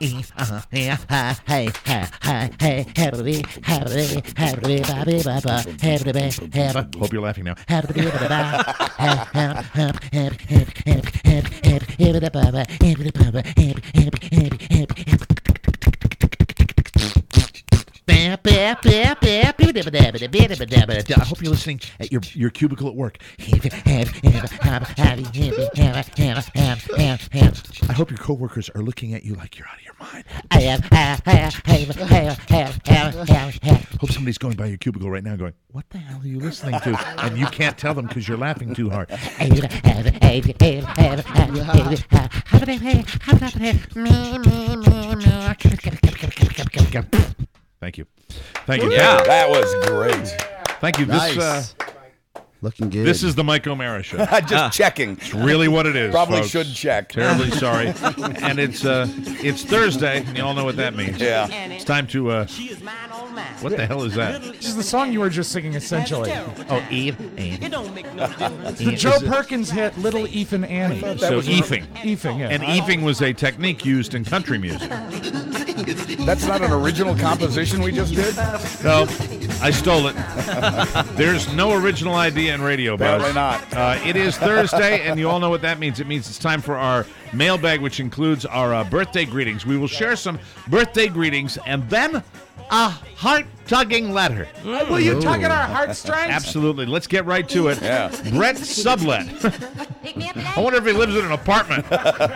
Hope you're laughing now. I hope you're listening at your cubicle at work. I hope your coworkers are looking at you like you're out of your mind. Hope somebody's going by your cubicle right now going, what the hell are you listening to? And you can't tell them because you're laughing too hard. Thank you. Thank you. Yeah, that was great. Thank you. Nice. Looking good. This is the Mike O'Mara Show. Just checking. It's really what it is. Probably folks. should check. Terribly sorry. And it's Thursday, and you all know what that means. Yeah. It's time to. What the hell is that? This is the song you were just singing, essentially. Oh, Eve. The Joe Perkins hit Little Ethan Annie. So eefing. Eefing, yeah. And eefing was a technique used in country music. That's not an original composition we just did? No, I stole it. There's no original idea in radio, Buzz. Apparently not. It is Thursday, and you all know what that means. It means it's time for our mailbag, which includes our birthday greetings. We will share some birthday greetings, and then a heart-tugging letter. Will you tug at our heartstrings? Absolutely. Let's get right to it. Yeah. Brett Sublet. I wonder if he lives in an apartment.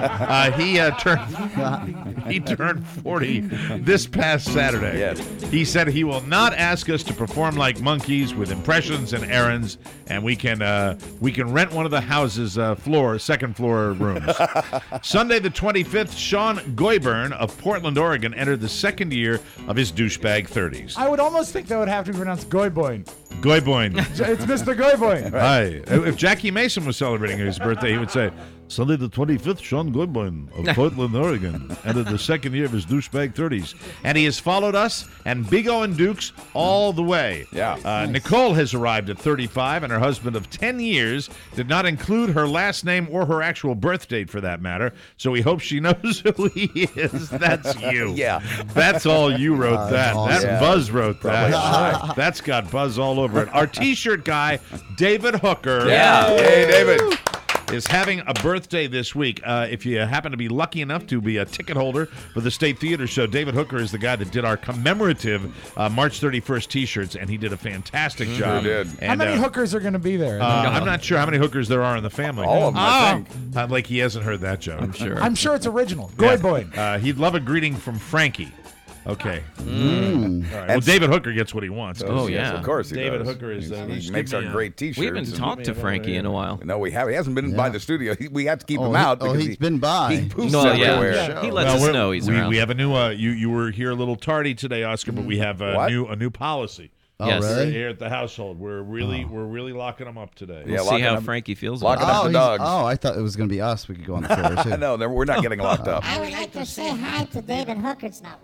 He turned 40 this past Saturday. Yes. He said he will not ask us to perform like monkeys with impressions and errands, and we can rent one of the house's second floor rooms. Sunday the 25th, Sean Goyburn of Portland, Oregon, entered the second year of his douchebag 30s. I would almost think that would have to be pronounced Goyboin. Goyboin. It's Mr. Goyboin. Hi. If Jackie Mason was celebrating his birthday, he would say, Sunday the 25th, Sean Goodboyne of Portland, Oregon, entered the second year of his douchebag 30s. And he has followed us and Big O and Dukes all the way. Yeah. Nicole has arrived at 35, and her husband of 10 years did not include her last name or her actual birth date, for that matter, so he hopes she knows who he is. That's you. Yeah. That's all you wrote that. awesome. That Buzz wrote that. That's got Buzz all over it. Our T-shirt guy, David Hooker. Yeah. Hey, David. Is having a birthday this week. If you happen to be lucky enough to be a ticket holder for the State Theater Show, David Hooker is the guy that did our commemorative March 31st T-shirts, and he did a fantastic job. Sure did. And, How many hookers are going to be there? I'm not sure how many hookers there are in the family. All of them, I think. Like he hasn't heard that joke. I'm sure it's original. Goyboin. He'd love a greeting from Frankie. Okay. All right. Well, David Hooker gets what he wants. Oh, Yes, yeah. of course he David does. Hooker is. He makes our great T-shirts. We haven't talked to Frankie in a while. No, we haven't. He hasn't been by the studio. We have to keep him out because he's been by. He poofs No, everywhere. yeah. He lets us know he's around. We have a new. You were here a little tardy today, Oscar, but we have a new policy. Yes. really? Here at the household, we're really locking them up today. Yeah, See locking how up- Frankie feels locking about up the he's- dogs. I thought it was going to be us. We could go on the floor, too. No, we're not getting locked up. I would like to say hi to David Hooker's now.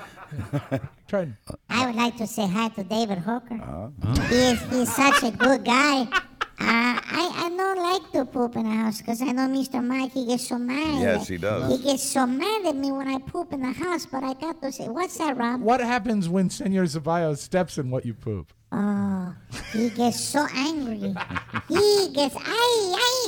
Try. I would like to say hi to David Hooker. He's such a good guy. I don't like to poop in the house because I know Mr. Mike, he gets so mad. Yes, he does. He gets so mad at me when I poop in the house, but I got to say, what's that, Rob? What happens when Senor Ceballos steps in what you poop? Oh, he gets so angry. He gets, aye.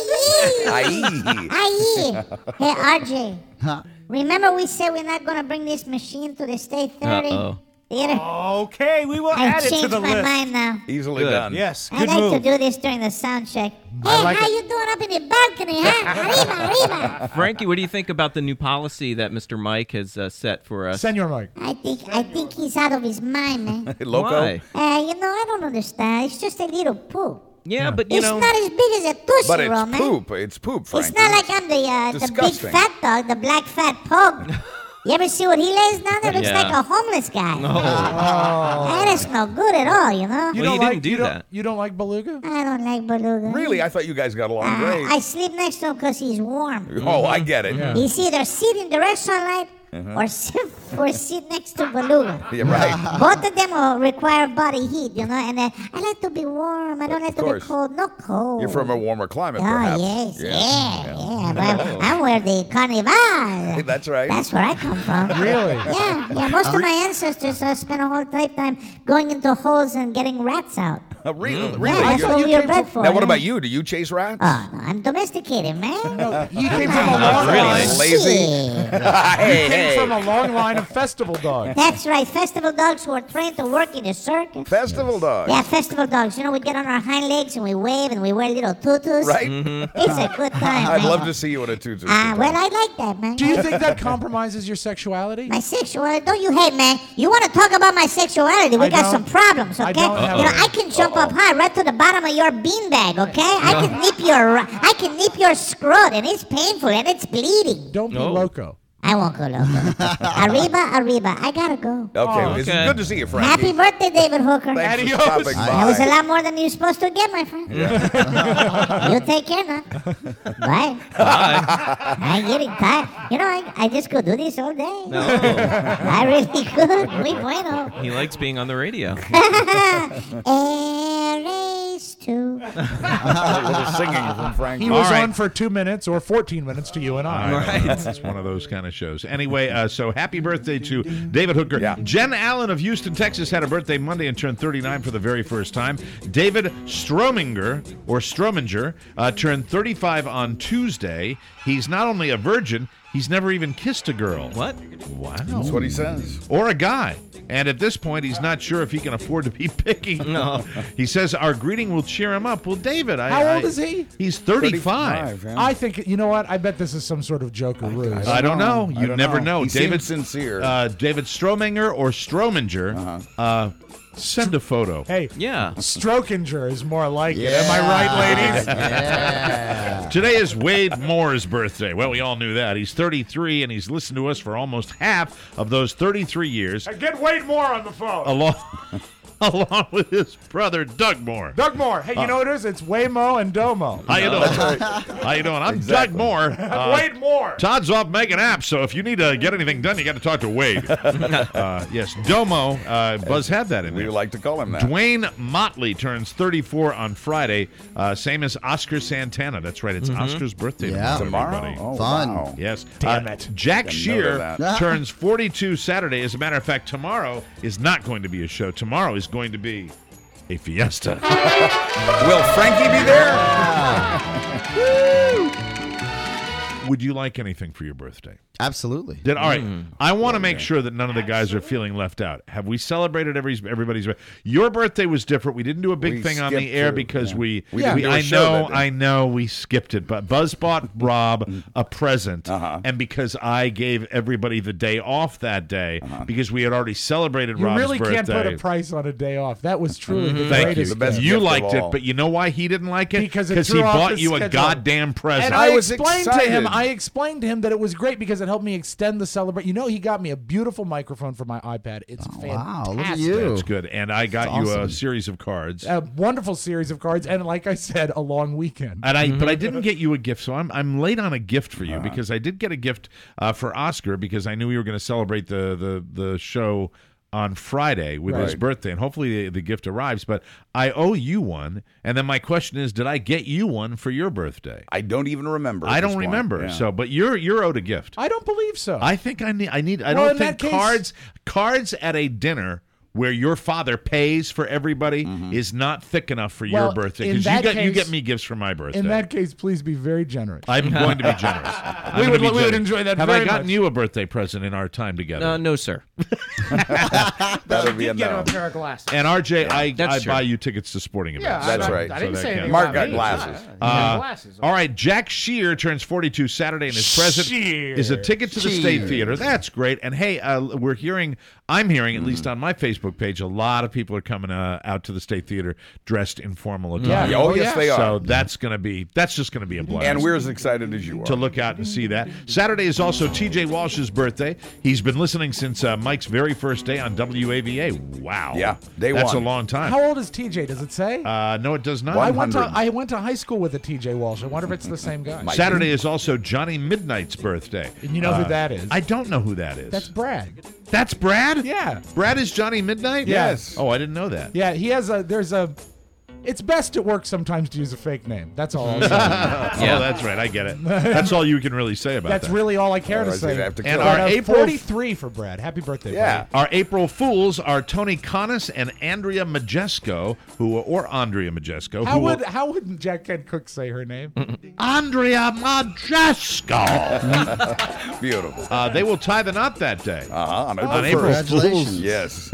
Hey, RJ, remember we said we're not going to bring this machine to the State 30? Uh-oh. Theater? Okay, we will I add it to changed the my list. mind now. Easily Good. done. Yes, I good like to move. do this during the sound check. Hey, I like how it. you doing up in the balcony, huh? Arriba. Frankie, what do you think about the new policy that Mr. Mike has set for us? Senor Mike. I think he's out of his mind, man. Loco? Why? I don't understand. It's just a little poop. Yeah, but you It's know, not as big as a Tootsie But Roll, it's man. poop. It's poop, Frankie. It's not like I'm the big Disgusting. fat dog, the black fat pug. You ever see what he lays down there? Looks Yeah. like a homeless guy. That is no good at all, you know? Well, you didn't do you that. You don't like beluga? I don't like beluga. Really? I thought you guys got along great. I sleep next to him because he's warm. Oh, I get it. Yeah. He's either sitting in direct sunlight or sit next to Beluga. Yeah, right. Both of them will require body heat, and I like to be warm. I don't like to be course. cold. No cold. You're from a warmer climate, Oh, perhaps. yes. Yeah. Well, I'm where the Carnival. That's right. That's where I come from. Really? Yeah. Most of my ancestors spent a whole lifetime going into holes and getting rats out. Really? Yeah, Really? that's what we were bred for. Now, what yeah. about you? Do you chase rats? Oh, no, I'm domesticated, man. You came from a Not long really. line. Lazy. Shit. Hey, From a long line of festival dogs. That's right, festival dogs who are trained to work in a circus. Festival dog. Yeah, festival dogs. We get on our hind legs and we wave and we wear little tutus. Right? It's a good time, I'd man. love to see you in a tutu. Well, I like that, man. Do you think that compromises your sexuality? My sexuality? Don't you hate, man? You want to talk about my sexuality? We I got don't. some problems, okay? I don't have I can jump up high right to the bottom of your beanbag, okay? I can nip your scrot, and it's painful and it's bleeding. Don't be loco. I won't go loco. Arriba. I gotta go. Okay, it's okay. good to see you, Frankie. Happy birthday, David Hooker. Thanks for Adios. stopping That was a by. lot more than you're supposed to get, my friend. You take care now. Bye. I'm getting tired. I just could do this all day. No, I really could. Muy bueno. he likes being on the radio. Erase two. A little singing from Frankie. He was All right. on for 2 minutes or 14 minutes to you and I. Right. It's one of those kind of shows. Anyway, so happy birthday to David Hooker. Yeah. Jen Allen of Houston, Texas had a birthday Monday and turned 39 for the very first time. David Strominger turned 35 on Tuesday. He's not only a virgin, he's never even kissed a girl. What? Wow. That's what he says. Or a guy. And at this point, he's not sure if he can afford to be picky. No. He says our greeting will cheer him up. Well, David, How old is he? He's 35. yeah. I think, you know what? I bet this is some sort of joke or ruse. I don't know. I You don't never know. He David seems sincere. David Strominger or Strominger. Send a photo. Hey, Yeah. Strokinger is more like it. Am I right, ladies? Yeah. Today is Wade Moore's birthday. Well, we all knew that. He's 33, and he's listened to us for almost half of those 33 years, Get Wade Moore on the phone. along with his brother, Doug Moore. Doug Moore. Hey, you know what it is? It's Waymo and Domo. How you doing? How you doing? I'm Doug Moore. Wade Moore. Todd's off making apps, so if you need to get anything done, you got to talk to Wade. Yes, Domo. Buzz had that in we there. like to call him that. Dwayne Motley turns 34 on Friday, same as Oscar Santana. That's right, it's Oscar's birthday Yeah. tomorrow. Tomorrow? everybody. Oh, Fun. wow. Yes. Damn it. Jack Didn't Shear know that. turns 42 Saturday. As a matter of fact, tomorrow is not going to be a show. Tomorrow is going to be a fiesta. Will Frankie be there? Would you like anything for your birthday? Absolutely. All right. I want to make sure that none of the guys are feeling left out. Have we celebrated everybody's? Your birthday was different. We didn't do a big We thing on the skipped air through, because yeah. we We didn't do a show that day. I know we skipped it, but Buzz bought Rob a present, and because I gave everybody the day off that day because we had already celebrated You Rob's really birthday. can't put a price on a day off. That was truly the Thank greatest you. The best gift. You gift of liked it, all. but you know why he didn't like it? Because it he threw off bought the you a schedule. goddamn present. And I I was explained to excited. him. I explained to him that it was great because it helped me extend the celebration. You know, he got me a beautiful microphone for my iPad. It's fantastic. Wow, look at you. That's good. And I got That's you a awesome. series of cards. A wonderful series of cards, and like I said, a long weekend. And but I didn't get you a gift, so I'm late on a gift for you because I did get a gift for Oscar because I knew we were going to celebrate the show on Friday with his Right. birthday, and hopefully the gift arrives. But I owe you one, and then my question is, did I get you one for your birthday? I don't even remember. I at this don't point. remember. Yeah. So, but you're owed a gift. I don't believe so. I think I need. I Well, don't in think that case- cards at a dinner where your father pays for everybody is not thick enough for your Well, birthday in because that you get case- me gifts for my birthday. In that case, please be very generous. I'm going to be generous. I'm We gonna would- be we would generous. enjoy that Have very I gotten much. you a birthday present in our time together? No, sir. That would be a Get him no. a pair of glasses. And RJ, I That's true. buy you tickets to sporting events. That's right. I didn't So say that anything. Mark about got me. glasses. Glasses. All right, Jack Shear turns 42 Saturday, and his present Shear. is a ticket to the State Theater. That's great. And hey, I'm hearing, at least on my Facebook Facebook page, a lot of people are coming out to the State Theater dressed in formal attire. Yeah. Oh, yes, they are. So that's just going to be a blast. And we're as excited as you are. to look out and see that. Saturday is also T.J. Walsh's birthday. He's been listening since Mike's very first day on WAVA. Wow. Yeah, day That's one. a long time. How old is TJ? Does it say? No, it does not. One- I went to high school with a TJ Walsh. I wonder if it's the same guy. Saturday is also Johnny Midnight's birthday. And you know who that is? I don't know who that is. That's Brad. That's Brad? Yeah. Brad is Johnny Midnight? Yes. Oh, I didn't know that. Yeah, he has it's best at work sometimes to use a fake name. That's all I'll say. Oh, that's right. I get it. That's all you can really say about That's that. really all I care to Otherwise they'd say. have to And kill our him. April 43 for Brad. Happy birthday, Yeah. buddy. Our April Fools are Tony Connis and Andrea Majesco, Andrea Majesco. How would Jack Kent Cook say her name? Andrea Majesco. Beautiful. They will tie the knot that day. On On April Fools. Yes.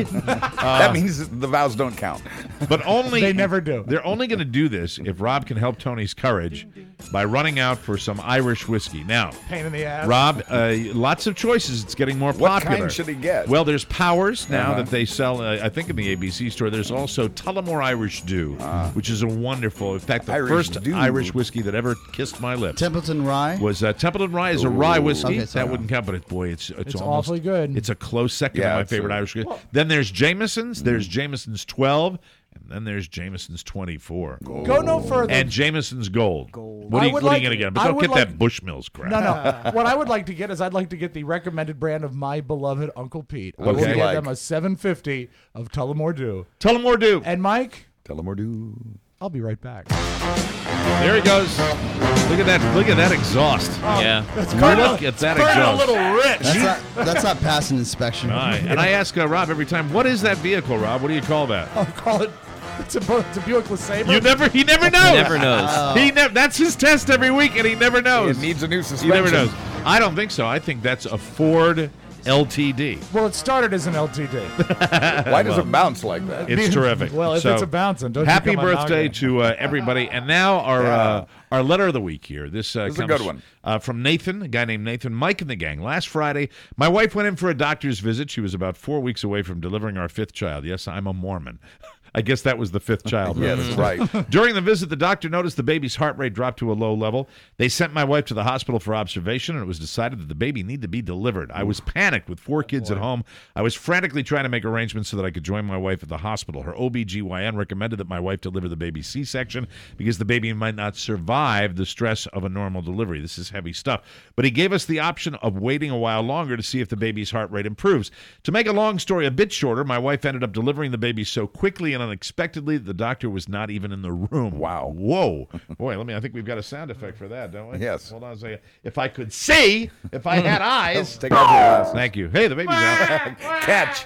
That means the vows don't count. But only They never do. They're only going to do this if Rob can help Tony's courage by running out for some Irish whiskey. Now, Pain in the ass. Rob, lots of choices. It's getting more What popular. kind should he get? Well, there's Powers now that they sell, I think, in the ABC store. There's also Tullamore Irish Dew, which is a wonderful, in fact, the Irish first Dew. Irish whiskey that ever kissed my lips. Templeton Rye. Was Templeton Rye is a rye whiskey. Okay, sorry. That wouldn't count, but it's It's almost awfully good. It's a close second Yeah, to my it's favorite a- Irish whiskey. Then there's Jameson's. There's Jameson's 12, and then there's Jameson's 24. Go no further. And Jameson's Gold. What I are you would going like- to get? But I don't would get like- that Bushmills crap. No. What I would like to get is I'd like to get the recommended brand of my beloved Uncle Pete. I will Okay. get Like? them a 750 of Tullamore Dew. Tullamore Dew. And Mike, Tell him or do. I'll be right back. There he goes. Look at that. Look at that exhaust. Yeah. Look at that exhaust. That's not passing inspection. All right. And I ask Rob every time, what is that vehicle, Rob? What do you call that? I'll call it. It's a Buick LeSabre. He never knows. Never knows. That's his test every week, and he never knows. It needs a new He suspension. never knows. I don't think so. I think that's a Ford LTD. Well, it started as an LTD. Why does it bounce like that? It's terrific. Well, if So, it's a bouncing, don't you happy come on birthday knocking. to everybody. And now our letter of the week here. This is a comes good one. From Nathan, a guy named Nathan, Mike and the gang. Last Friday, my wife went in for a doctor's visit. She was about 4 weeks away from delivering our fifth child. Yes, I'm a Mormon. I guess that was the fifth child. Yeah, that's right. During the visit, the doctor noticed the baby's heart rate dropped to a low level. They sent my wife to the hospital for observation, and it was decided that the baby needed to be delivered. I was panicked with 4 kids at home. I was frantically trying to make arrangements so that I could join my wife at the hospital. Her OBGYN recommended that my wife deliver the baby C-section because the baby might not survive the stress of a normal delivery. This is heavy stuff. But he gave us the option of waiting a while longer to see if the baby's heart rate improves. To make a long story a bit shorter, my wife ended up delivering the baby so quickly and unexpectedly that the doctor was not even in the room. Wow. Whoa. Boy, I think we've got a sound effect for that, don't we? Yes. Hold on a second. If I could see, if I had eyes. Take off your glasses. Thank you. Hey, the baby's out. Catch.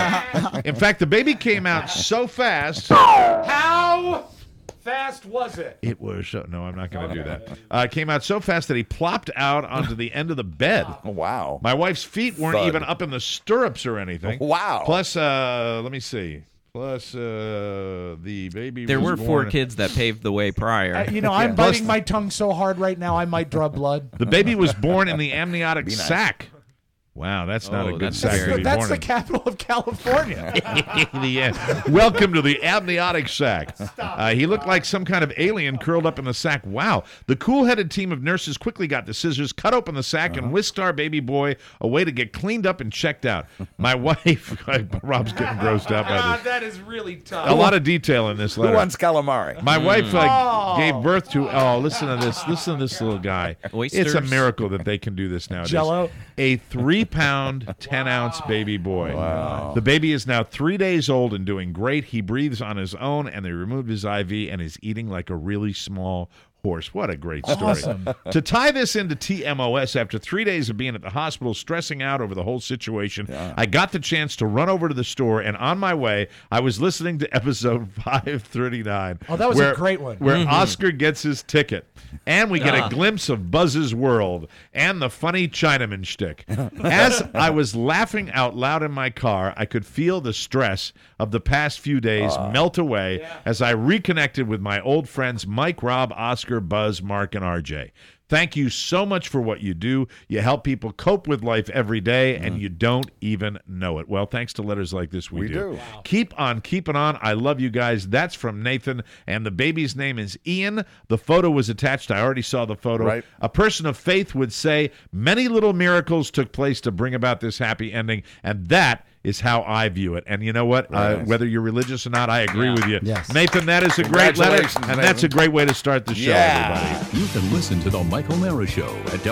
In fact, the baby came out so fast. How fast was it? It was no, I'm not going to do that. It came out so fast that he plopped out onto the end of the bed. Wow. My wife's feet weren't Thud. even up in the stirrups or anything. Wow. Plus, let me see. Plus, the baby. There was were 4 born- kids that paved the way prior. I'm biting my tongue so hard right now I might draw blood. The baby was born in the amniotic nice. sack. Wow, that's not a Oh, good that's sack scary. to be That's born the in. capital of California. Welcome to the amniotic sack. He looked like some kind of alien curled up in the sack. Wow. The cool-headed team of nurses quickly got the scissors, cut open the sack, and whisked our baby boy away to get cleaned up and checked out. My wife, Rob's getting grossed out by this. That is really tough. A lot of detail in this Who letter. wants calamari? My wife gave birth to. Oh, listen to this! Listen to this little guy. Oysters? It's a miracle that they can do this nowadays. Jell-O? A 3-pound, 10-ounce baby boy. Wow. The baby is now 3 days old and doing great. He breathes on his own, and they removed his IV and is eating like a really small horse. What a great story. Awesome. To tie this into TMOS, after 3 days of being at the hospital, stressing out over the whole situation, I got the chance to run over to the store, and on my way, I was listening to episode 539. Oh, that was a great one. Where Oscar gets his ticket. And we get a glimpse of Buzz's world and the funny Chinaman shtick. As I was laughing out loud in my car, I could feel the stress of the past few days melt away as I reconnected with my old friends Mike, Rob, Oscar, Oscar, Buzz, Mark, and RJ. Thank you so much for what you do. You help people cope with life every day, and you don't even know it. Well, thanks to letters like this, we do. Wow. Keep on keeping on. I love you guys. That's from Nathan, and the baby's name is Ian. The photo was attached. I already saw the photo. Right. A person of faith would say many little miracles took place to bring about this happy ending, and that is how I view it. And you know what? Nice. Whether you're religious or not, I agree with you. Yes. Nathan, that is a great letter, Congratulations, and that's a Nathan. great way to start the show, everybody. You can listen to The Mike O'Mara Show at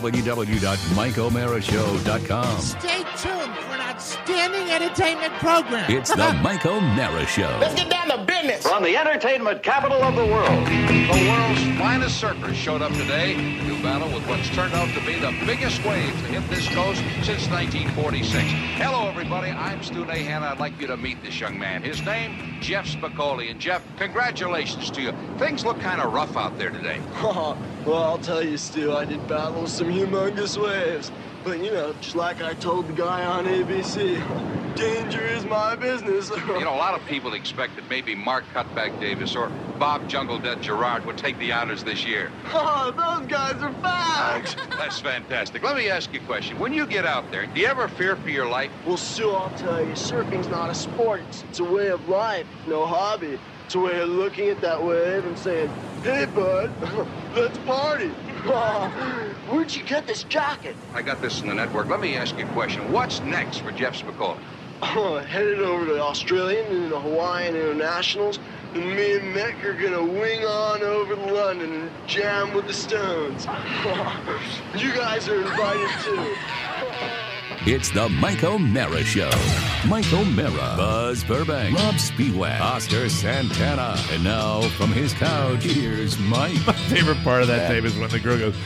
www.mikeomarashow.com. Stay tuned for an outstanding entertainment program. It's The Mike O'Mara Show. Let's get down to business. From the entertainment capital of the world. The world's finest surfers showed up today to battle with what's turned out to be the biggest wave to hit this coast since 1946. Hello, everybody. I'm Stu Nahan. I'd like you to meet this young man. His name, Jeff Spicoli. And Jeff, congratulations to you. Things look kind of rough out there today. Well, I'll tell you, Stu, I did battle some humongous waves. But, you know, just like I told the guy on ABC, danger is my business. You know, a lot of people expected maybe Mark Cutback Davis or Bob Jungle Dead Gerard would take the honors this year. Oh, those guys are facts. That's fantastic. Let me ask you a question. When you get out there, do you ever fear for your life? Well, Stu, I'll tell you, surfing's not a sport. It's a way of life, no hobby. It's a way of looking at that wave and saying, hey, bud, let's party. Where'd you get this jacket? I got this in the network. Let me ask you a question. What's next for Jeff Spicoli? Headed over to the Australian and the Hawaiian Internationals, and me and Mick are gonna wing on over to London and jam with the Stones. You guys are invited too. It's The Mike O'Mara Show. Mike O'Mara, Buzz Burbank, Rob Spiewak, Oscar Santana. And now, from his couch, here's Mike. My favorite part of that, Dave, is when the girl goes,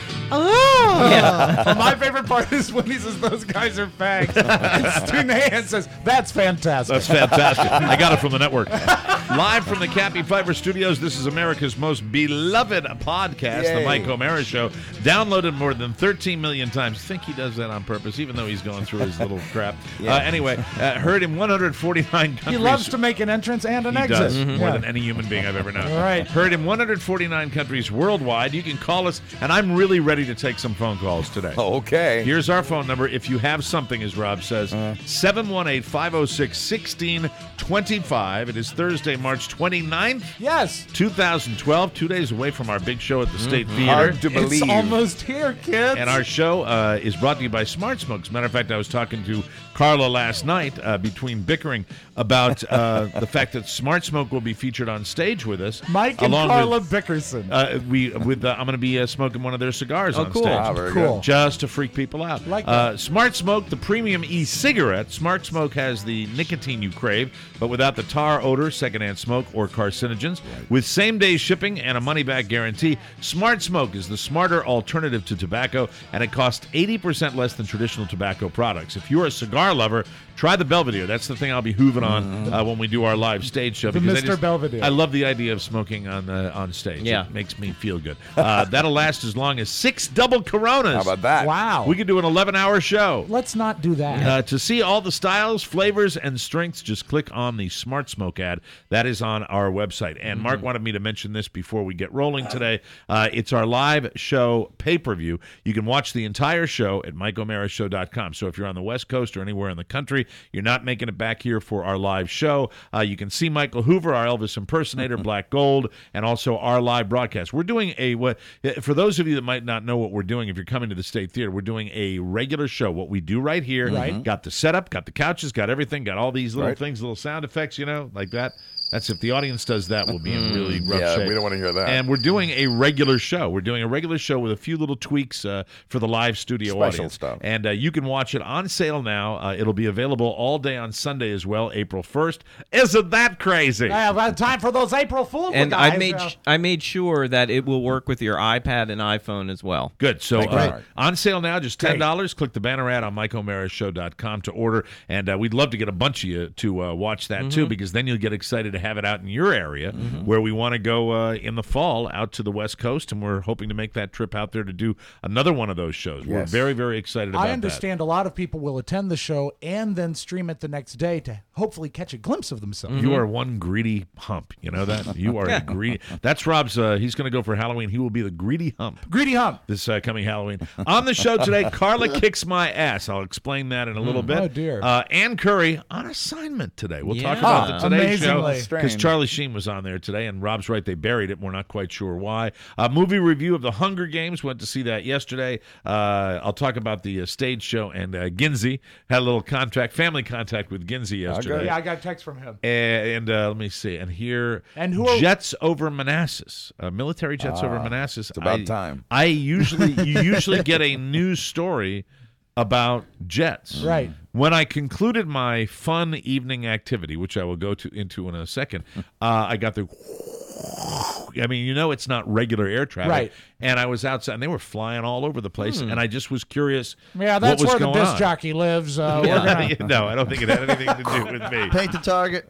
Oh! My favorite part is when he says those guys are fags. And Stu Nahan says, that's fantastic. that's fantastic. I got it from the network. Live from the Cappy Pfeiffer Studios, this is America's most beloved podcast, The Mike O'Mara Show. Downloaded more than 13 million times. I think he does that on purpose, even though he's going through his little crap. Anyway, heard in 149 countries. He loves to make an entrance and an He exit. does, more than any human being I've ever known. All right. Heard in 149 countries worldwide. You can call us, and I'm really ready to take some phone calls today. Okay. Here's our phone number. If you have something, as Rob says, 718-506-1625. It is Thursday, March 29th, Yes. 2012, 2 days away from our big show at the State Theater. Hard to believe. It's almost here, kids. And our show is brought to you by Smart Smoke. As a matter of fact, I was talking to Carla last night between bickering about the fact that Smart Smoke will be featured on stage with us. Mike and along Carla with, Bickerson. I'm going to be smoking one of their cigars on cool. stage. Ah, very Cool. good. Just to freak people out. Like that. Smart Smoke, the premium e-cigarette. Smart Smoke has the nicotine you crave, but without the tar, odor, secondhand smoke, or carcinogens. With same-day shipping and a money-back guarantee, Smart Smoke is the smarter alternative to tobacco, and it costs 80% less than traditional tobacco products. If you're a cigar lover, try the Belvedere. That's the thing I'll be hooving on when we do our live stage show. The because Mr. Belvedere. I love the idea of smoking on stage. Yeah. It makes me feel good. That'll last as long as 6 double Coronas. How about that? Wow. We could do an 11-hour show. Let's not do that. To see all the styles, flavors, and strengths, just click on the Smart Smoke ad. That is on our website. And Mark wanted me to mention this before we get rolling today. It's our live show pay-per-view. You can watch the entire show at MikeO'MaraShow.com. So if you're on the West Coast or anywhere in the country, you're not making it back here for our live show, you can see Michael Hoover, our Elvis impersonator, Black Gold, and also our live broadcast. We're doing for those of you that might not know what we're doing, if you're coming to the State Theater, we're doing a regular show. What we do right here, got the setup, got the couches, got everything, got all these little things, little sound effects, like that. That's if the audience does that, we'll be in really rough shape. We don't want to hear that. And we're doing a regular show. We're doing a regular show with a few little tweaks for the live studio Special audience. stuff. And you can watch it on sale now. It'll be available all day on Sunday as well, April 1st. Isn't that crazy? I have had time for those April Fool And guys. I made sure that it will work with your iPad and iPhone as well. Good. So Great. on sale now, just $10. Click the banner ad on MikeO'MaraShow.com to order. And we'd love to get a bunch of you to watch that too, because then you'll get excited ahead have it out in your area, where we want to go in the fall out to the West Coast, and we're hoping to make that trip out there to do another one of those shows. We're very, very excited about that. I understand a lot of people will attend the show and then stream it the next day to hopefully catch a glimpse of themselves. You are one greedy hump. You know that? You are a greedy. That's Rob's. He's going to go for Halloween. He will be the greedy hump. Greedy hump. This coming Halloween. On the show today, Carla Kicks My Ass. I'll explain that in a little bit. Oh, dear. Ann Curry on assignment today. We'll talk about the Today Show because Charlie Sheen was on there today, and Rob's right. They buried it. We're not quite sure why. Movie review of The Hunger Games. Went to see that yesterday. I'll talk about the stage show, and Ginzy had a little family contact with Ginzy yesterday. Yeah, I got a text from him. And let me see. And here, jets over Manassas. Military jets over Manassas. It's about time. You usually get a news story about jets. Right. When I concluded my fun evening activity, which I will go into in a second, I got the... I mean, it's not regular air traffic. Right. And I was outside, and they were flying all over the place, and I just was curious Yeah, that's what was where the going disc on. jockey lives. No, I don't think it had anything to do with me. Paint the target.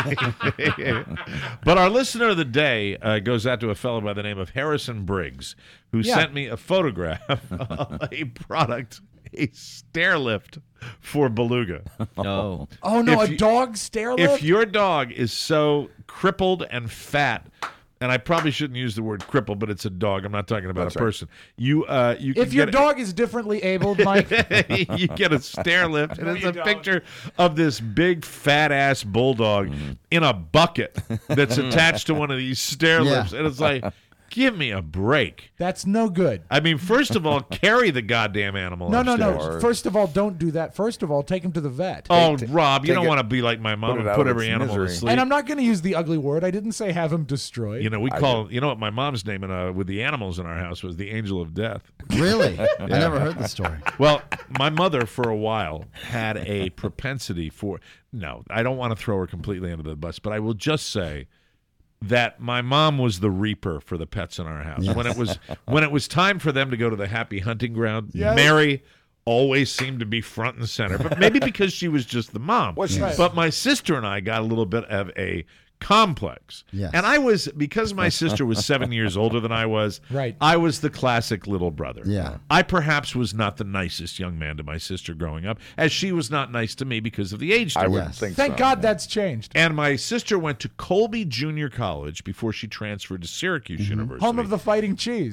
But our listener of the day goes out to a fellow by the name of Harrison Briggs, who sent me a photograph of a product, a stair lift for Beluga. Oh, no, a dog stair lift? If your dog is so crippled and fat, and I probably shouldn't use the word crippled, but it's a dog. I'm not talking about a person. You if your dog is differently abled, Mike, you get a stair lift, and it's a picture of this big fat ass bulldog in a bucket that's attached to one of these stair lifts, and it's like, give me a break. That's no good. I mean, first of all, carry the goddamn animal. No. First of all, don't do that. First of all, take him to the vet. Oh, Rob, you don't want to be like my mom and put every animal to sleep. And I'm not going to use the ugly word. I didn't say have him destroyed. We call. What my mom's name with the animals in our house was the Angel of Death. Really? I never heard the story. Well, my mother for a while had a propensity for. No, I don't want to throw her completely under the bus, but I will just say that my mom was the reaper for the pets in our house. Yes. When it was time for them to go to the happy hunting ground, Mary always seemed to be front and center. But maybe because she was just the mom. But my sister and I got a little bit of a complex. Yes. And because my sister was 7 years older than I was, I was the classic little brother. Yeah. I perhaps was not the nicest young man to my sister growing up, as she was not nice to me because of the age difference. I wouldn't think Thank God that's changed. And my sister went to Colby Junior College before she transferred to Syracuse University. Home of the fighting cheese.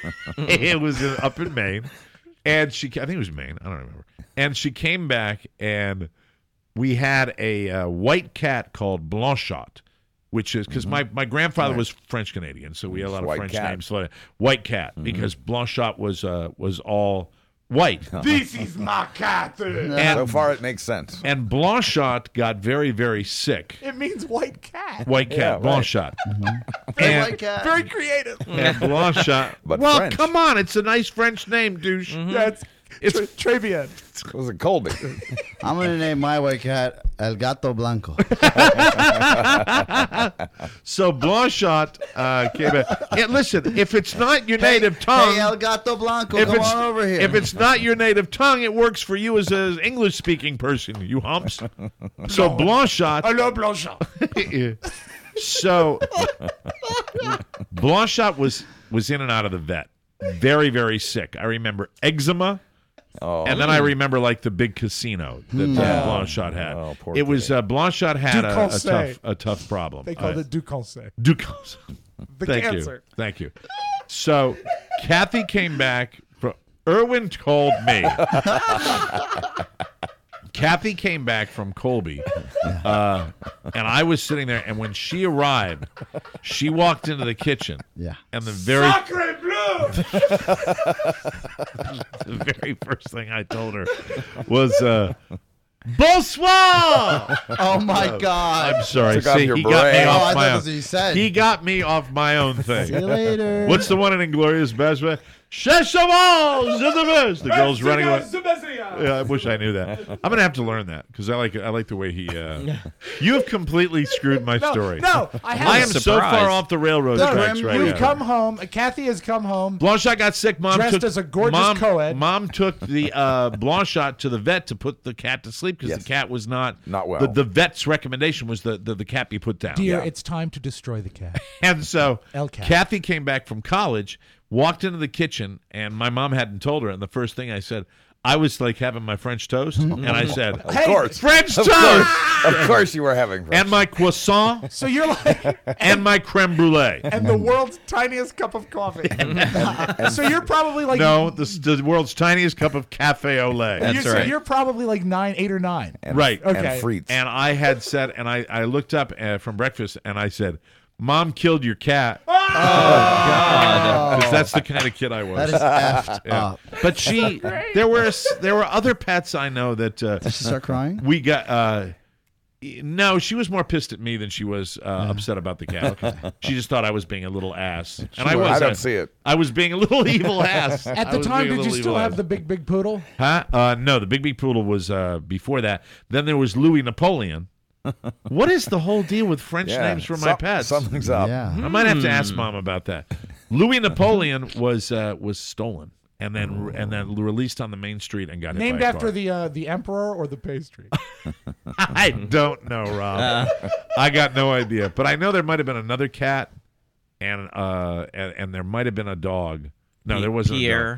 It was up in Maine. And I think it was Maine. I don't remember. And she came back, and we had a white cat called Blanchot, which is because my grandfather was French Canadian, so we had a lot of French names. White cat, because Blanchot was all white. This is my cat. And, so far, it makes sense. And Blanchot got very, very sick. It means white cat. White cat, Blanchot. And, white cat. Very creative. And Blanchot. Well, French. Come on, it's a nice French name, douche. It's Trevian. It was a Colby. I'm going to name my white cat El Gato Blanco. So Blanchot came in. Yeah, listen, if it's not your native tongue... Hey, El Gato Blanco, come on over here. If it's not your native tongue, it works for you as an English-speaking person, you humps. So Blanchot... Hello, Blanchot. So Blanchot was in and out of the vet. Very, very sick. I remember eczema. Oh. And then I remember the big casino that Blanchot had. Oh, poor it was Blanchot had Duconsey. a tough problem. They called it Duconsey. Duconsey. The Thank cancer. you. Thank you. So Kathy came back. Erwin told me. Kathy came back from Colby, and I was sitting there, and when she arrived, she walked into the kitchen. Yeah. And the very Sacre bleu! the very first thing I told her was bonsoir. Oh my God! I'm sorry. Took off See, your he got me beret. Oh, I off thought my that's own. what he said. He got me off my own thing. See you later. What's the one in Inglourious Basterds? Chez Sauvage, the girls running away. I wish I knew that. I'm gonna have to learn that because I like the way he. You have completely screwed my story. No, I am so far off the railroad tracks right now. You've come home. Kathy has come home. Blanchot got sick. Mom dressed took, as a gorgeous co-ed. Mom took the Blanchot to the vet to put the cat to sleep because the cat was not well. The vet's recommendation was the cat be put down. Dear, it's time to destroy the cat. And so El-cat. Kathy came back from college, walked into the kitchen, and my mom hadn't told her. And the first thing I said, I was like having my French toast, and I said, Of course. French toast! Of course you were having French. And my croissant. So you're like... and my creme brulee. And the world's tiniest cup of coffee. So you're probably like... No, the world's tiniest cup of cafe au lait. That's right. So you're probably like 8 or 9. Right. Okay. And frites. And I had said, and I looked up from breakfast, and I said, Mom killed your cat. Oh, God. Because that's the kind of kid I was. That is effed up. But there were other pets I know that. Did she start crying? We got. No, she was more pissed at me than she was upset about the cat. She just thought I was being a little ass, and I was. I don't see it. I was being a little evil ass. At the time, did you still have the big poodle? Huh? No, the big poodle was before that. Then there was Louis Napoleon. What is the whole deal with French names for my pets? Something's up. Yeah. I might have to ask Mom about that. Louis Napoleon was stolen and then released on the main street and got hit Named by a after car. the emperor or the pastry? I don't know, Rob. I got no idea, but I know there might have been another cat, and there might have been a dog. No, there wasn't. Pierre.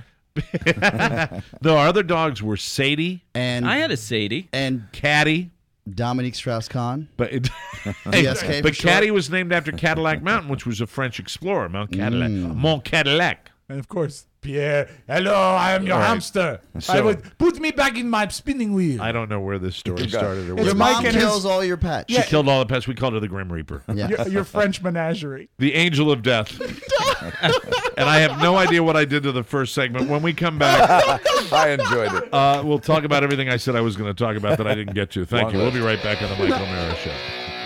The other dogs were Sadie And I had a Sadie. and Caddy. Dominique Strauss-Kahn. But DSK but for Caddy short. was named after Cadillac Mountain, which was a French explorer, Mount Cadillac. Mont Cadillac. And of course, Pierre, hello, I am your Right. hamster. So- I would put me back in my spinning wheel. I don't know where this story started or It's Your where. mom Mike and his- kills all your pets. She killed all the pets. We called her the Grim Reaper. Yeah. Your French menagerie. The Angel of Death. And I have no idea what I did to the first segment. When we come back, I enjoyed it. we'll talk about everything I said I was going to talk about that I didn't get to. Thank you. We'll be right back on the Mike O'Mara Show.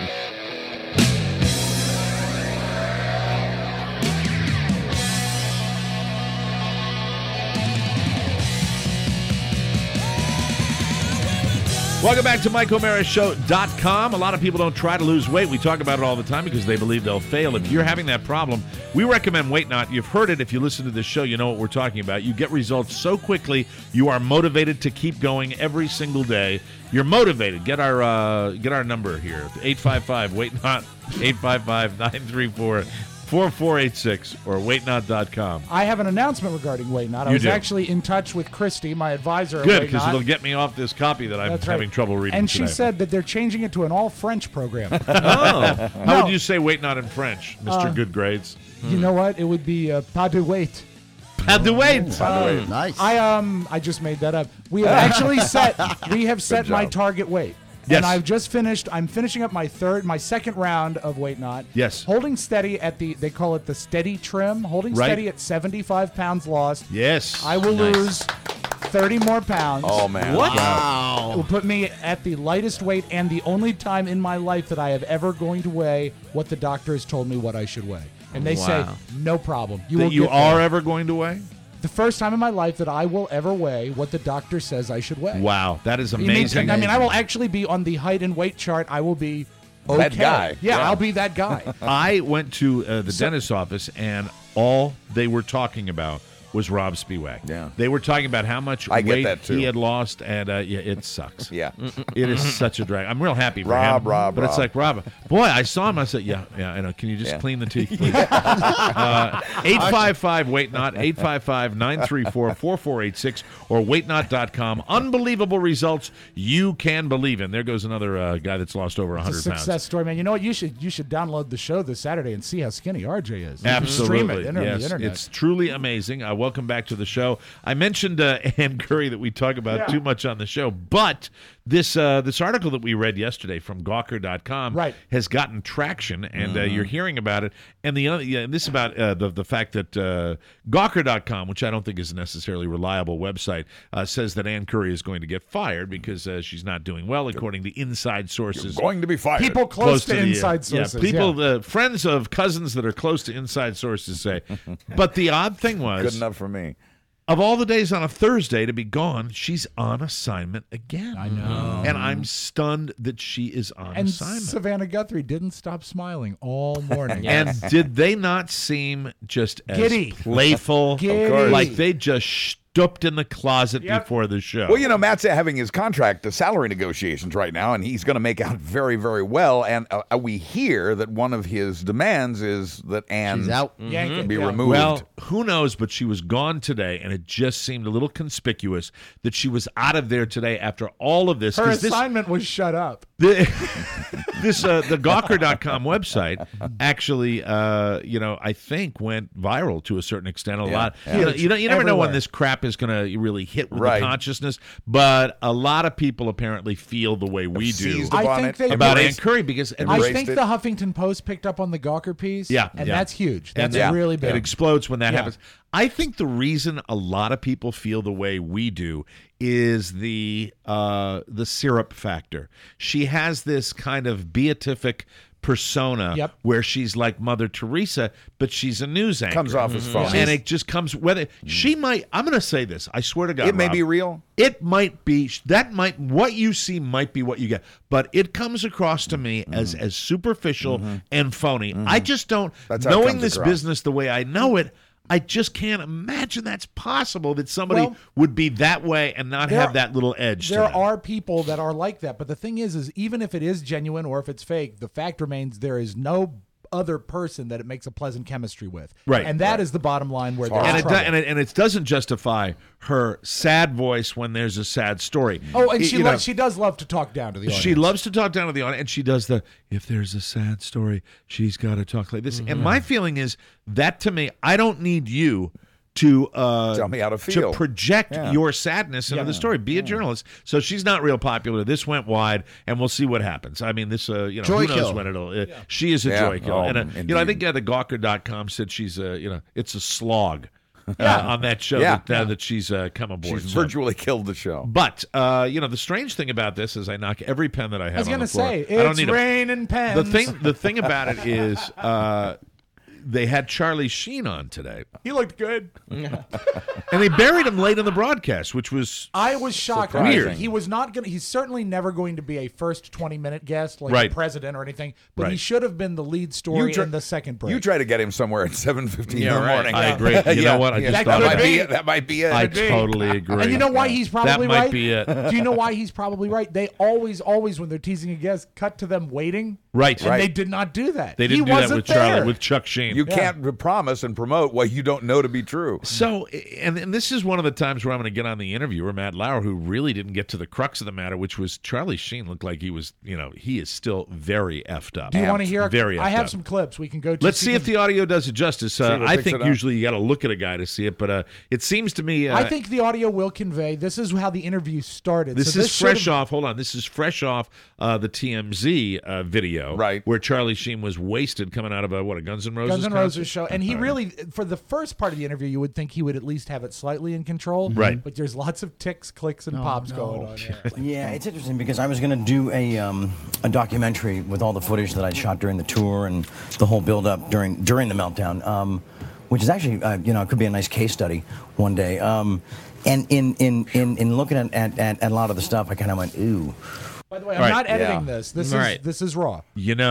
Welcome back to MikeO'MaraShow.com. A lot of people don't try to lose weight. We talk about it all the time because they believe they'll fail. If you're having that problem, we recommend Weight Not. You've heard it. If you listen to this show, you know what we're talking about. You get results so quickly, you are motivated to keep going every single day. You're motivated. Get our number here, 855-WAIT-NOT, 855-934-4486 or waitnot.com. I have an announcement regarding Weight Not. I You was do. actually in touch with Christy, my advisor at Good, Weight because Not. it'll get me off this copy that I'm That's right. having trouble reading And today. she said that they're changing it to an all-French program. How No. would you say Weight Not in French, Mr. Good Grades? You know what? It would be pas de wait. Pas de wait. Nice. I just made that up. We have actually set my job. target weight. Yes. And I've just finished. I'm finishing up my second round of Weight Not. Yes. Holding steady at they call it the steady trim. Holding Right. steady at 75 pounds lost. Yes. I will lose 30 more pounds. Oh, man. What? It will put me at the lightest weight and the only time in my life that I have ever going to weigh what the doctor has told me what I should weigh. And they say, Wow. no problem. You That will you get are there. ever going to weigh? The first time in my life that I will ever weigh what the doctor says I should weigh. Wow, that is I mean, amazing. I will actually be on the height and weight chart. I will be okay. That guy. Yeah, Yeah. I'll be that guy. I went to the dentist's office, and all they were talking about was Rob Spiewak. Yeah. They were talking about how much I get weight that, too. he had lost, and it sucks. Yeah. It is such a drag. I'm real happy for Rob, him. Rob, but it's Rob. like, Rob, boy, I saw him. I said, yeah, I know. Can you just Yeah. clean the teeth, please? 855-WAIT-NOT, 855-934-4486, or waitnot.com. Unbelievable results you can believe in. There goes another guy that's lost over It's a 100 pounds. success story, man. You know what? You should download the show this Saturday and see how skinny RJ is. You can Absolutely. Stream it on the Yes, internet. it's truly amazing. Welcome back to the show. I mentioned Ann Curry that we talk about too much on the show, but this article that we read yesterday from Gawker.com Right. has gotten traction, and you're hearing about it. And this about the fact that Gawker.com, which I don't think is a necessarily reliable website, says that Ann Curry is going to get fired because she's not doing well, according to inside sources. Going to be fired. People close to the, inside sources. Yeah, people, friends of cousins that are close to inside sources say. But the odd thing was, Good enough for me. of all the days on a Thursday to be gone, she's on assignment again. I know. And I'm stunned that she is on And assignment. Savannah Guthrie didn't stop smiling all morning. And did they not seem just as Giddy. playful? Giddy. Of course. Like they just stooped in the closet before the show. Well, you know, Matt's having his contract, the salary negotiations right now, and he's going to make out very, very well. And we hear that one of his demands is that Anne She's out. be removed. Well, who knows, but she was gone today, and it just seemed a little conspicuous that she was out of there today after all of this. Her 'Cause assignment was shut up. the Gawker.com website actually, I think went viral to a certain extent. A lot. Yeah. You never know when Everywhere. this crap is going to really hit with Right. the consciousness, but a lot of people apparently feel the way we do seized I upon think it. they- about Ann Embraced- Curry because I Embraced think it. the Huffington Post picked up on the Gawker piece. Yeah, And yeah. that's huge. That's And really big. It explodes when that Yeah. happens. I think the reason a lot of people feel the way we do is the syrup factor. She has this kind of beatific persona Yep. where she's like Mother Teresa, but she's a news anchor. Comes off as phony. And it just comes whether she might. I'm going to say this. I swear to God, It may Rob, be real. It might be what you see might be what you get, but it comes across to me as superficial and phony. I just don't. That's how it Knowing comes this across. business the way I know it, I just can't imagine that's possible that somebody Well, would be that way and not there- have that little edge. There to them. are people that are like that, but the thing is even if it is genuine or if it's fake, the fact remains there is no other person that it makes a pleasant chemistry with. Right. And that is the bottom line where there's and it, trouble. and it doesn't justify her sad voice when there's a sad story. Oh, and You know, she does love to talk down to the audience. She loves to talk down to the audience, and she does if there's a sad story, she's got to talk like this. And my feeling is that to me, I don't need you to Tell me how to feel. project your sadness into the story. Be a journalist. So she's not real popular. This went wide, and we'll see what happens. I mean, this Joy who knows kill. when it'll. She is a Yeah. joy kill, Oh, and indeed. I think the Gawker.com said she's it's a slog on that show that she's come aboard. She's So- virtually killed the show. But the strange thing about this is I knock every pen that I have. I was on going to the floor. say, I don't it's need 'em. raining pens. The thing about it is they had Charlie Sheen on today, He looked good. and they buried him late in the broadcast, which was I was shocked. Surprising. I mean, he was not going. He's certainly never going to be a first 20-minute guest like Right. the president or anything. But he Right. should have been the lead story try- in the second break. You try to get him somewhere at 7:15 in the right. morning. I agree. You know what? I just That thought could about be. it. That might be it. I totally agree. And you know why he's probably that might right? be it. Do you know why he's probably right? They always, when they're teasing a guest, cut to them waiting. Right. And they did not do that. They didn't he do that wasn't with Charlie, there. with Chuck Sheen. You can't promise and promote what you don't know to be true. So, and this is one of the times where I'm going to get on the interviewer, Matt Lauer, who really didn't get to the crux of the matter, which was Charlie Sheen looked like he was, he is still very effed up. Do you want to hear? Very I effed have up. some clips we can go to. Let's see if the audio does it justice. what I picks think it up. usually you got to look at a guy to see it, but it seems to me. I think the audio will convey. This is how the interview started. This So is fresh should've- off. Hold on, this is fresh off the TMZ video, Right. where Charlie Sheen was wasted coming out of a Guns N' Roses Guns N' concert? Roses show, and he really, for the first part of the interview, you would think he would at least have it slightly in control, Right. But there's lots of ticks, clicks, and pops going on here. Yeah, it's interesting because I was going to do a documentary with all the footage that I shot during the tour and the whole build-up during the meltdown, which is actually, it could be a nice case study one day. And in looking at a lot of the stuff, I kind of went, ooh. By the way, I'm All right. not editing this. This All is right. this is raw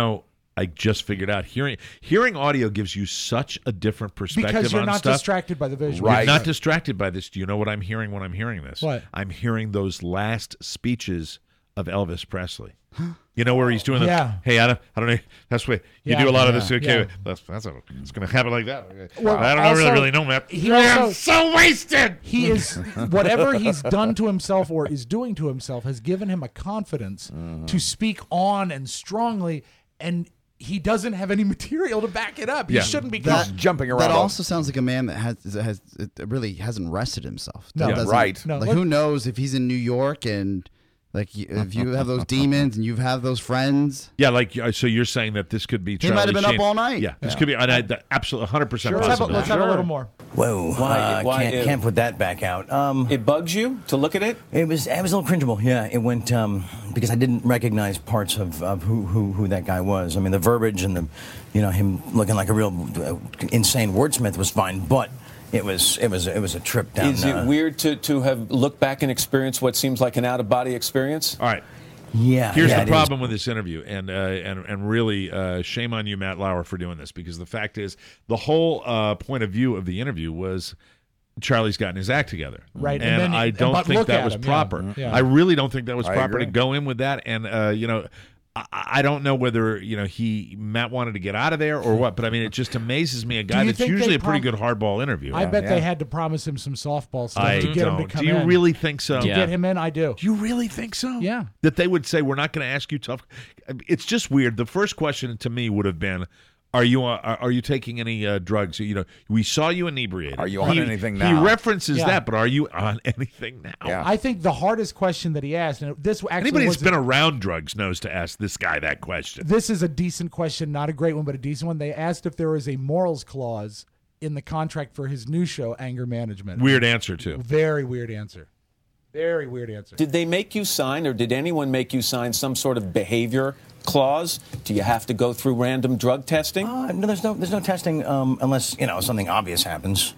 I just figured out hearing audio gives you such a different perspective because you're on not stuff. distracted by the visual. Right. You're not distracted by this. Do you know what I'm hearing when I'm hearing this? What? I'm hearing those last speeches of Elvis Presley. You know where he's doing the, Yeah. hey, I don't know. That's what you Yeah, do a lot of yeah, this. Okay, yeah. it's going to happen like that. Okay. Well, I don't also, really know, Matt. he I'm also- so wasted. He is whatever he's done to himself or is doing to himself has given him a confidence to speak on and strongly, and he doesn't have any material to back it up. He Yeah. shouldn't be. He's jumping around. That also sounds like a man that has really hasn't rested himself. That No. doesn't- Right. No, Like look- who knows if he's in New York and like if you have those demons and you have those friends. Yeah, like so you're saying that this could be Charlie might have been up Sheen. all night. Yeah, this could be absolutely 100% Let's have possible. a little more. Whoa! Can't put that back out. It bugs you to look at it? It was a little cringeable. Yeah, it went because I didn't recognize parts of who that guy was. I mean, the verbiage and him looking like a real insane wordsmith was fine, but it was a trip down. Is it weird to have looked back and experienced what seems like an out-of-body experience? All right. Yeah. Here's yeah, the problem with this interview, and really, shame on you, Matt Lauer, for doing this, because the fact is, the whole point of view of the interview was Charlie's gotten his act together, Right, And, then I don't think that was him, proper. Yeah. I really don't think that was I proper agree. to go in with that, and I don't know whether Matt wanted to get out of there or what, but I mean, it just amazes me. A guy you that's think usually they a pretty good hardball interview. I bet they had to promise him some softball stuff I to get him to don't. come Do you in. really think so? To get him in, I do. Do you really think so? Yeah. That they would say, we're not going to ask you tough. It's just weird. The first question to me would have been, are you taking any drugs? We saw you inebriated. Are you on anything He now? references Yeah. that, but are you on anything now? Yeah. I think the hardest question that he asked, and this actually Anybody that's was been around drugs knows to ask this guy that question. this is a decent question, not a great one, but a decent one. They asked if there was a morals clause in the contract for his new show, Anger Management. Weird answer, too. Very weird answer. Very weird answer. Did they make you sign, or did anyone make you sign some sort of behavior clause? Do you have to go through random drug testing? No, there's no testing unless something obvious happens.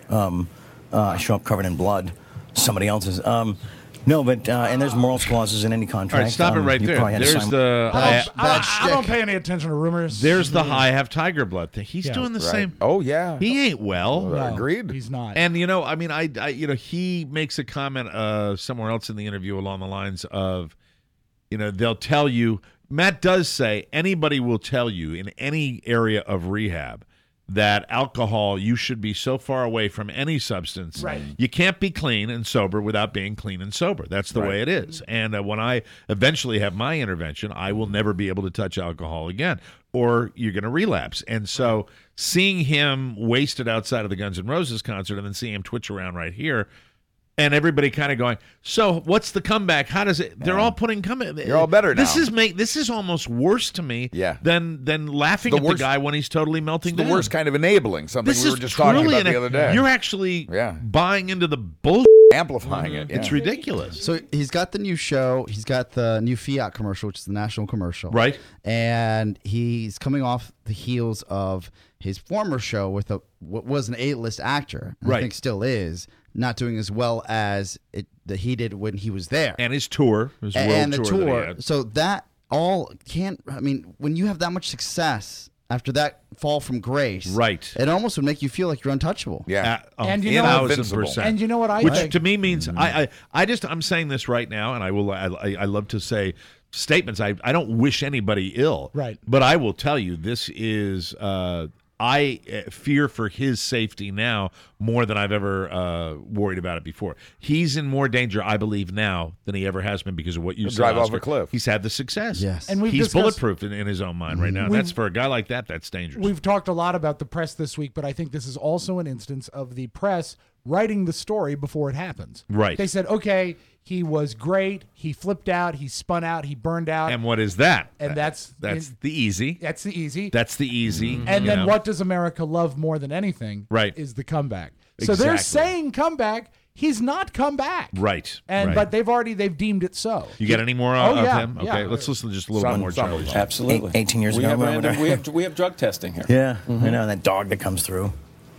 I show up covered in blood, somebody else's. No, but and there's morals clauses in any contract. All right, stop it right you there. probably had to There's sign- the I don't pay any attention to rumors. there's the I have tiger blood thing. He's Yeah. doing the Right. same. Oh, yeah. He ain't well. No, Agreed. He's not. And I mean, he makes a comment somewhere else in the interview along the lines of, they'll tell you. Matt does say anybody will tell you in any area of rehab that alcohol, you should be so far away from any substance. Right. You can't be clean and sober without being clean and sober. That's the way it is. And when I eventually have my intervention, I will never be able to touch alcohol again, or you're going to relapse. And so seeing him wasted outside of the Guns N' Roses concert and then seeing him twitch around right here, and everybody kind of going, so what's the comeback? How does it? They're all putting comeback. You're all better now. This is almost worse to me than laughing at the guy when he's totally melting The down. worst kind of enabling, something This we is were just talking truly about the other day. You're actually buying into the bullshit. Amplifying it. It's ridiculous. So he's got the new show. He's got the new Fiat commercial, which is the national commercial. Right. And he's coming off the heels of his former show with what was an A-list actor. And Right. I think still is. Not doing as well as that he did when he was there. And his tour, his world and the tour. that he tour. had. So that all can't. I mean, when you have that much success after that fall from grace, Right. It almost would make you feel like you're untouchable. And you know- 1,000%. And you know what I Which think? to me means I'm saying this right now, and I love to say statements. I don't wish anybody ill, Right. But I will tell you, this is I fear for his safety now more than I've ever worried about it before. He's in more danger, I believe, now than he ever has been because of what you He'll said. drive off Oscar. a cliff. He's had the success. Yes. And we've he's discussed- bulletproof in his own mind right now. And We've- that's for a guy like that. That's dangerous. We've talked a lot about the press this week, but I think this is also an instance of the press writing the story before it happens. Right. They said, okay, he was great. He flipped out. He spun out. He burned out. And what is that? And that's the easy. That's the easy. That's the easy. And you then know. what does America love more than anything? Right. Is the comeback. So they're Exactly. saying comeback. He's not come back. Right. And right. but they've deemed it so. You got any more Oh, of yeah, him? Okay, yeah. let's listen to just a little bit more Charlie. Absolutely. 18 years we ago, Have remember random, that? we have drug testing here. Yeah, I know that dog that comes through.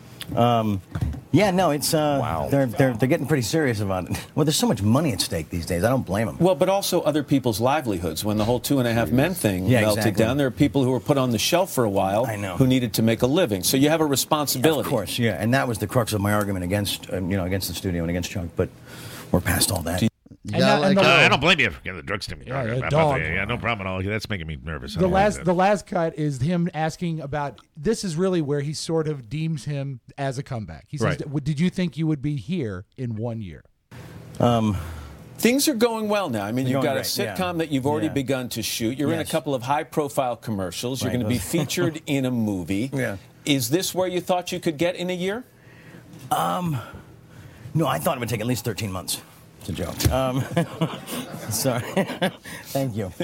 Yeah, no, it's wow. They're getting pretty serious about it. Well, there's so much money at stake these days. I don't blame them. Well, but also other people's livelihoods. When the whole 2.5 Men thing melted exactly. down, there are people who were put on the shelf for a while. I know. Who needed to make a living. So you have a responsibility. Of course, yeah, and that was the crux of my argument against against the studio and against Chuck. But we're past all that. I don't blame you for getting the drugs to me. Yeah, About dog. the- yeah, no problem at all. That's making me nervous. The last cut is him asking about. This is really where he sort of deems him as a comeback. He says, Right. "Did you think you would be here in 1 year?" Things are going well now. I mean, They're you've got going a great, sitcom yeah. that you've already Yeah. begun to shoot. You're in a Yes. couple of high-profile commercials. You're Right. going to be featured in a movie. Yeah. Is this where you thought you could get in a year? No, I thought it would take at least 13 months. It's a joke. Sorry. Thank you.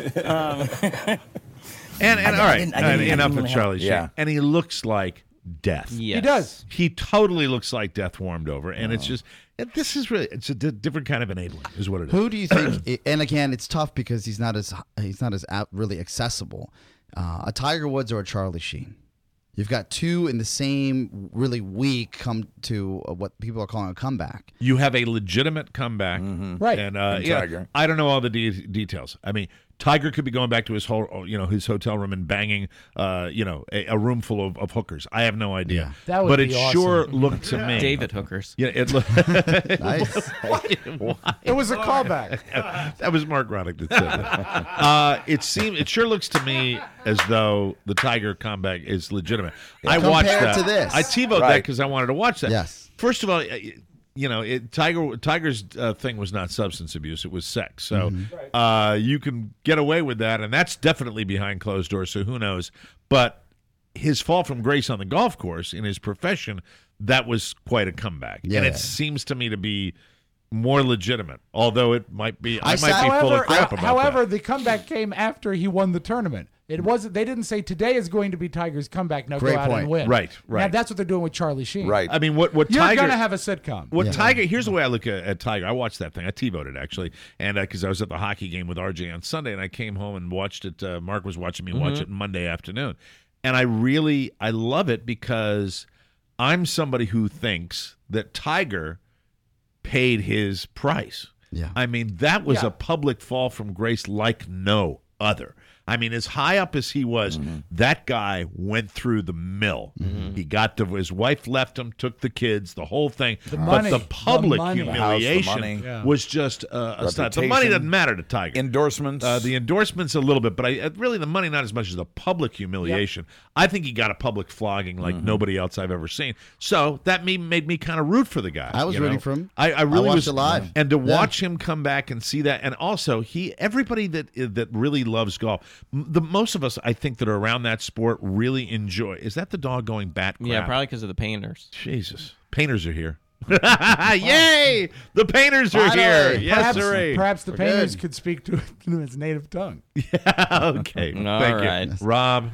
And all right, enough really with Charlie Sheen. Yeah. And he looks like death. Yes. He does. He totally looks like death warmed over, and it's just this is really it's a different kind of enabling, is what it is. Who do you think? And again, it's tough because he's not as really accessible. A Tiger Woods or a Charlie Sheen. You've got two in the same really week come to what people are calling a comeback. You have a legitimate comeback, Right? And, Tiger. I don't know all the details. I mean, Tiger could be going back to his his hotel room and banging, a room full of hookers. I have no idea. Yeah. That would but be it awesome. sure looked to me. David hookers. Yeah, it looked. Nice. It was a callback. That was Mark Roddick that said that. It sure looks to me as though the Tiger comeback is legitimate. I watched Compare it that. to this. I TiVoed that Right. because I wanted to watch that. Yes. First of all, Tiger's thing was not substance abuse; it was sex. So you can get away with that, and that's definitely behind closed doors. So who knows? But his fall from grace on the golf course in his profession, that was quite a comeback, and Yeah. it seems to me to be more legitimate. Although it might be, I might sat- be full of crap about However, that. the comeback came after he won the tournament. It wasn't. They didn't say today is going to be Tiger's comeback. Now Great go out point. and win. Right. Now that's what they're doing with Charlie Sheen. Right. I mean, what You're Tiger? gonna have a sitcom. What Tiger? Here's the way I look at Tiger. I watched that thing. I TiVoed it actually, and because I was at the hockey game with RJ on Sunday, and I came home and watched it. Mark was watching me watch it Monday afternoon, and I love it because I'm somebody who thinks that Tiger paid his price. Yeah. I mean, that was Yeah. a public fall from grace like no other. I mean, as high up as he was, that guy went through the mill. He got his wife left him, took the kids, the whole thing. money. But the public The money. humiliation The house, the money. was just a stunt. The money Reputation. doesn't matter to Tiger. Endorsements. The endorsements a little bit, but really the money not as much as the public humiliation. I think he got a public flogging like nobody else I've ever seen. So that made me kind of root for the guy. I was you know? rooting for him. I really watched was it live. and to Yeah. watch him come back and see that, and also everybody that really loves golf, most of us I think that are around that sport really enjoy. Is that the dog going bat crap? Yeah, probably because of the painters. Jesus, painters are here. Yay! The painters are here. Finally. Yes, sir. Perhaps the We're painters good. could speak to his native tongue. Okay. All Thank right. you, Rob.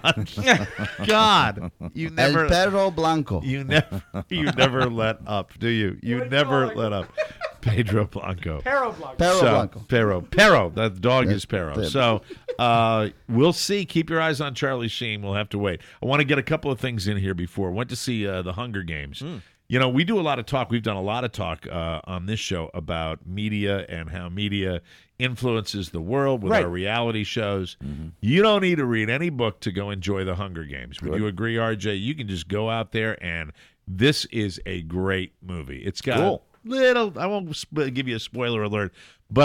God, you never. El Perro Blanco. You never let up, do you? You never let up. Pedro Blanco. Perro Blanco. Perro Blanco. Perro. That dog is Perro. that's- So we'll see. Keep your eyes on Charlie Sheen. We'll have to wait. I want to get a couple of things in here before. Went to see the Hunger Games. You know, we do a lot of talk. We've done a lot of talk on this show about media and how media influences the world with Right. our reality shows. You don't need to read any book to go enjoy the Hunger Games. Would you agree, RJ? You can just go out there, and this is a great movie. It's got Cool. I won't give you a spoiler alert, but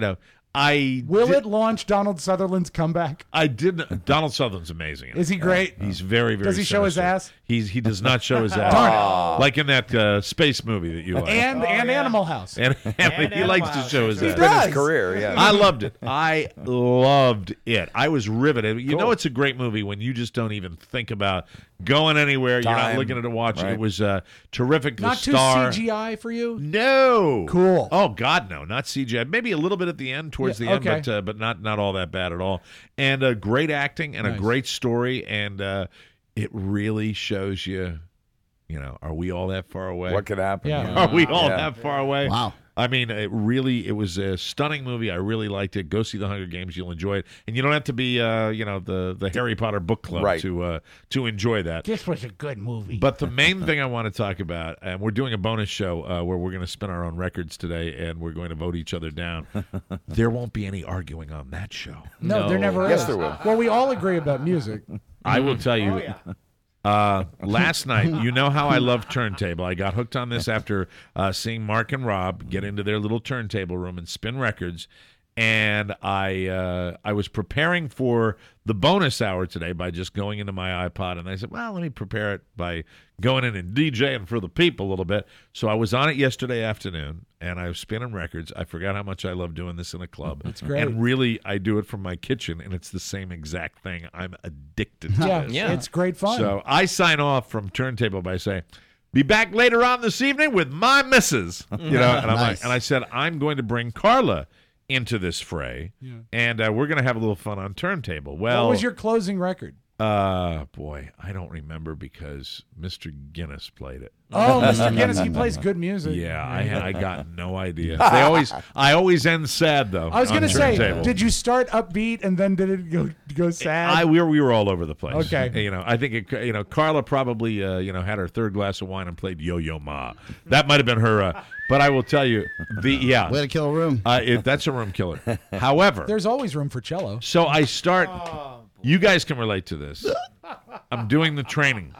Will it launch Donald Sutherland's comeback? I didn't. Donald Sutherland's amazing. Is he great? He's very, very. Does he show his sinister. ass? He does not show his ass. Darn Like in that space movie that you like. And Animal House. And he likes to show his He ass. does. His career, yeah. I loved it. I loved it. I was riveted. You know, it's a great movie when you just don't even think about going anywhere. You're not Time. looking at it, watching. Right. It was terrific. The Not too star. CGI for you? No. Cool. Oh God, no, not CGI. Maybe a little bit at the end, towards Yeah, the end, okay. but not all that bad at all. And great acting and a Nice. great story, and it really shows you. You know, are we all that far away? What could happen? Yeah. Are we all Yeah. that far away? Wow. I mean, it was a stunning movie. I really liked it. Go see the Hunger Games. You'll enjoy it, and you don't have to be, the Harry Potter book club Right. to enjoy that. This was a good movie. But the main thing I want to talk about, and we're doing a bonus show where we're going to spin our own records today, and we're going to vote each other down. There won't be any arguing on that show. no, there never is. Yes, there will. Well, we all agree about music. I will tell you. Last night, you know how I love turntable. I got hooked on this after seeing Mark and Rob get into their little turntable room and spin records. And I was preparing for the bonus hour today by just going into my iPod, and I said, well, let me prepare it by going in and DJing for the people a little bit. So I was on it yesterday afternoon, and I was spinning records. I forgot how much I love doing this in a club. That's great. And really, I do it from my kitchen, and it's the same exact thing. I'm addicted to Yeah, this. it's great fun. So I sign off from turntable by saying, "Be back later on this evening with my missus." You know, and I'm Nice. and I said, "I'm going to bring Carla into this fray, and we're going to have a little fun on turntable." Well, what was your closing record? Boy, I don't remember because Mr. Guinness played it. Oh, Mr. Guinness, he plays good music. Yeah, I got no idea. I always end sad though. I was going to say, turntable. did you start upbeat and then did it go sad? We were all over the place. Okay. I think Carla probably had her third glass of wine and played Yo-Yo Ma. That might have been her. But I will tell you, way to kill a room. That's a room killer. However, there's always room for cello. So I start. You guys can relate to this. I'm doing the training.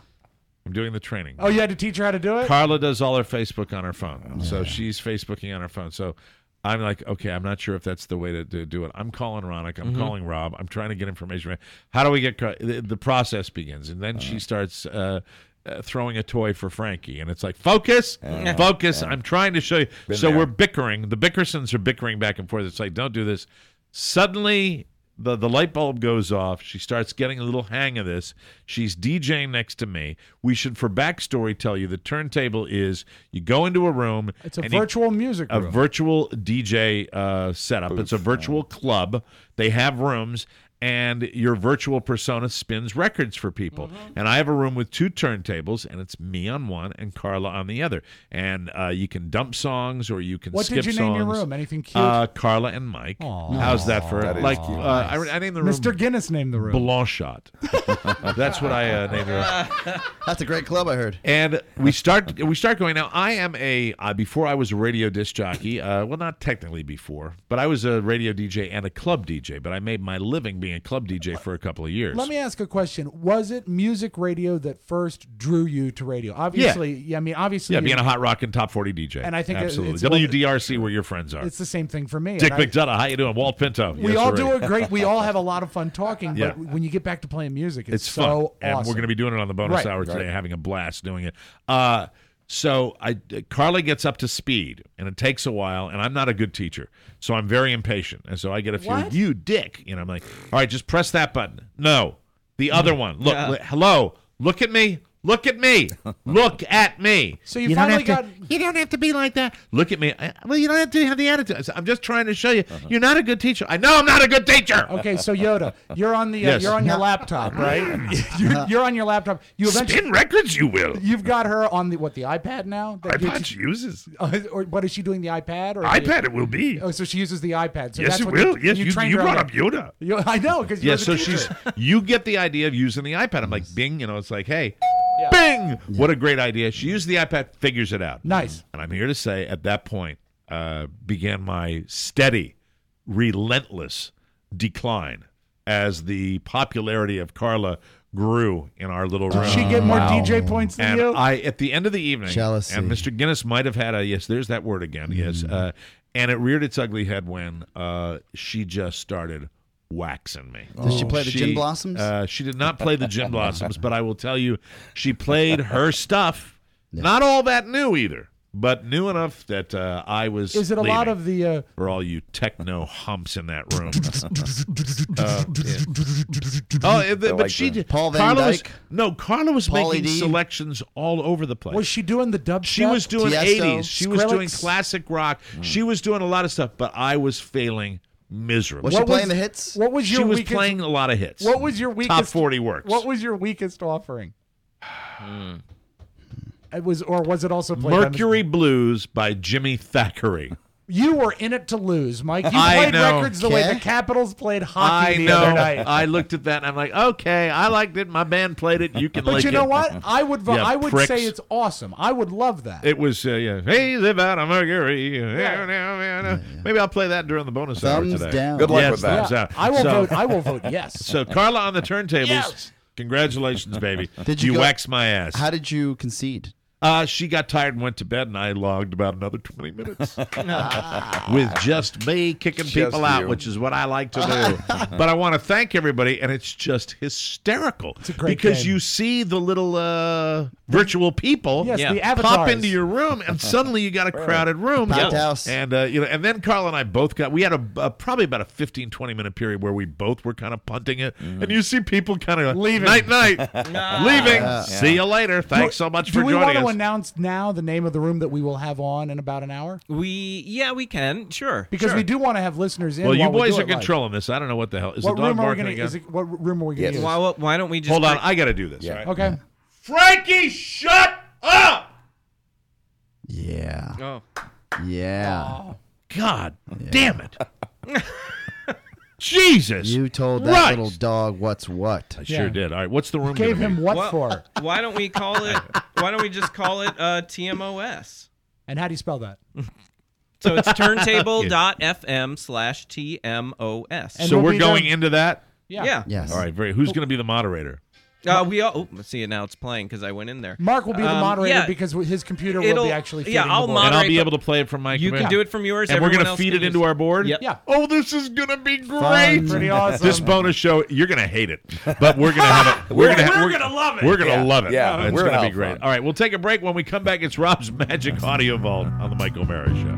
Oh, you had to teach her how to do it? Carla does all her Facebook on her phone. So she's Facebooking on her phone. So I'm like, okay, I'm not sure if that's the way to do it. I'm calling Ronak. I'm calling Rob. I'm trying to get information. How do we get the process begins? And then she starts throwing a toy for Frankie. And it's like, focus. I'm trying to show you. We're bickering. The Bickersons are bickering back and forth. It's like, don't do this. Suddenly, the light bulb goes off. She starts getting a little hang of this. She's DJing next to me. We should, for backstory, tell you the turntable is you go into a room. It's a virtual music room. A virtual DJ setup. Booth. It's a virtual club. They have rooms. And your virtual persona spins records for people. And I have a room with 2 turntables, and it's me on one and Carla on the other. And you can dump songs or you can skip songs. What did you name your room? Anything cute? Carla and Mike. Aww. How's that for I named the room. Mr. Guinness named the room. Blanchot. That's what I named the room. That's a great club, I heard. And we start going. Now, I am before I was a radio disc jockey, well, not technically before, but I was a radio DJ and a club DJ, but I made my living being a club DJ for a couple of years. Let me ask a question. Was it music radio that first drew you to radio? Obviously, yeah, being a hot rock and top 40 DJ. And I think absolutely. It's WDRC where your friends are. It's the same thing for me. Dick McDonough, how you doing? Walt Pinto. We all do a great, we all have a lot of fun talking, but when you get back to playing music, it's so fun. awesome. And we're going to be doing it on the bonus hour today, having a blast doing it. So Carla gets up to speed, and it takes a while, and I'm not a good teacher, so I'm very impatient. And so I get a few, you dick. I'm like, all right, just press that button. No, the other one. Look, hello, look at me. Look at me. Look at me. So you finally got... You don't have to be like that. Look at me. Well, you don't have to have the attitude. I'm just trying to show you. You're not a good teacher. I know I'm not a good teacher. Okay, so Yoda, you're on the you're on your laptop, right? You're on your laptop. You eventually spin records. You will. You've got her on the iPad now. iPad she uses. Or what is she doing? The iPad or iPad? It will be. Oh, so she uses the iPad. So yes, that's it will. Yes, you brought up Yoda. I know because so you get the idea of using the iPad. I'm like, Bing. It's like, hey. Yeah. Bing! Yeah. What a great idea. She used the iPad, figures it out. Nice. And I'm here to say, at that point, began my steady, relentless decline as the popularity of Carla grew in our little room. Did she get more DJ points than you? At the end of the evening, jealousy. And Mr. Guinness might have had there's that word again, yes. And it reared its ugly head when she just started waxing me. Did she play the Gin Blossoms? She did not play the Gin Blossoms, but I will tell you, she played her stuff. Yeah. Not all that new either, but new enough that I was. Is it a lot of the? For all you techno humps in that room. But she did. Paul Van Dyke. Carla was making selections all over the place. Was she doing the dubstep? She was doing Tiesto, 80s. She was doing classic rock. She was doing a lot of stuff, but I was failing miserable. Was she playing the hits? What was your She was weakest, playing a lot of hits. What was your weakest? Top 40 works. What was your weakest offering? Was it also played Mercury Blues by Jimmy Thackeray? You were in it to lose, Mike. You played records the way the Capitals played hockey the other night. I looked at that and I'm like, okay, I liked it. My band played it. You can like it. But you know what? I would pricks. say it's awesome. I would love that. It was, hey, live out of Mercury. Yeah. Maybe I'll play that during the bonus hour today. Down. Good luck with that. Out. I will vote yes. So Carla on the turntables. Yes. Congratulations, baby. Did you waxed my ass. How did you concede? She got tired and went to bed, and I logged about another 20 minutes with just me kicking people out, which is what I like to do. But I want to thank everybody, and it's just hysterical. It's a great because game. You see the little virtual people the avatars. pop into your room, and suddenly you got a crowded room. Packed house. And and then Carl and I both we had a probably about a 15-20 minute period where we both were kind of punting it, and you see people kind of leaving, night, leaving. See you later. Thanks so much for joining us. us? announce now the name of the room that we will have on in about an hour? We can. Sure. Because sure. we do want to have listeners in. Well, you while we boys do are it live. controlling this. I don't know what the hell. Is What the dog room are we barking going again? to? What room are we going to use? Why don't we just Hold on, I got to do this. Yeah. All right? Okay. Frankie, shut up! Yeah. Oh. Yeah. God damn it! Jesus! You told that Christ. little dog what's what. I sure did. All right, what's the room? Gave gonna him be? what Well, for? Why don't we call it? Why don't we just call it TMOS? And how do you spell that? So it's turntable.fm/TMOS. And So we'll we're be going there- into that. Yeah. Yes. All right. Who's going to be the moderator? We all. Oh, let's see. Now it's playing because I went in there. Mark will be the moderator yeah. because his computer will be actually feeding I'll the board. And I'll moderate be the- able to play it from my You computer. can do it from yours. And we're going to to feed it into our board? Yep. Yeah. Oh, this is going to be great. Fun, pretty awesome. This bonus show, you're going to hate it. But we're going to have it. We're going to love it. We're going to love it. Yeah, It's we're going to gonna be have great. fun. All right, we'll take a break. When we come back, it's Rob's Magic Audio Vault on the Mike O'Mara Show.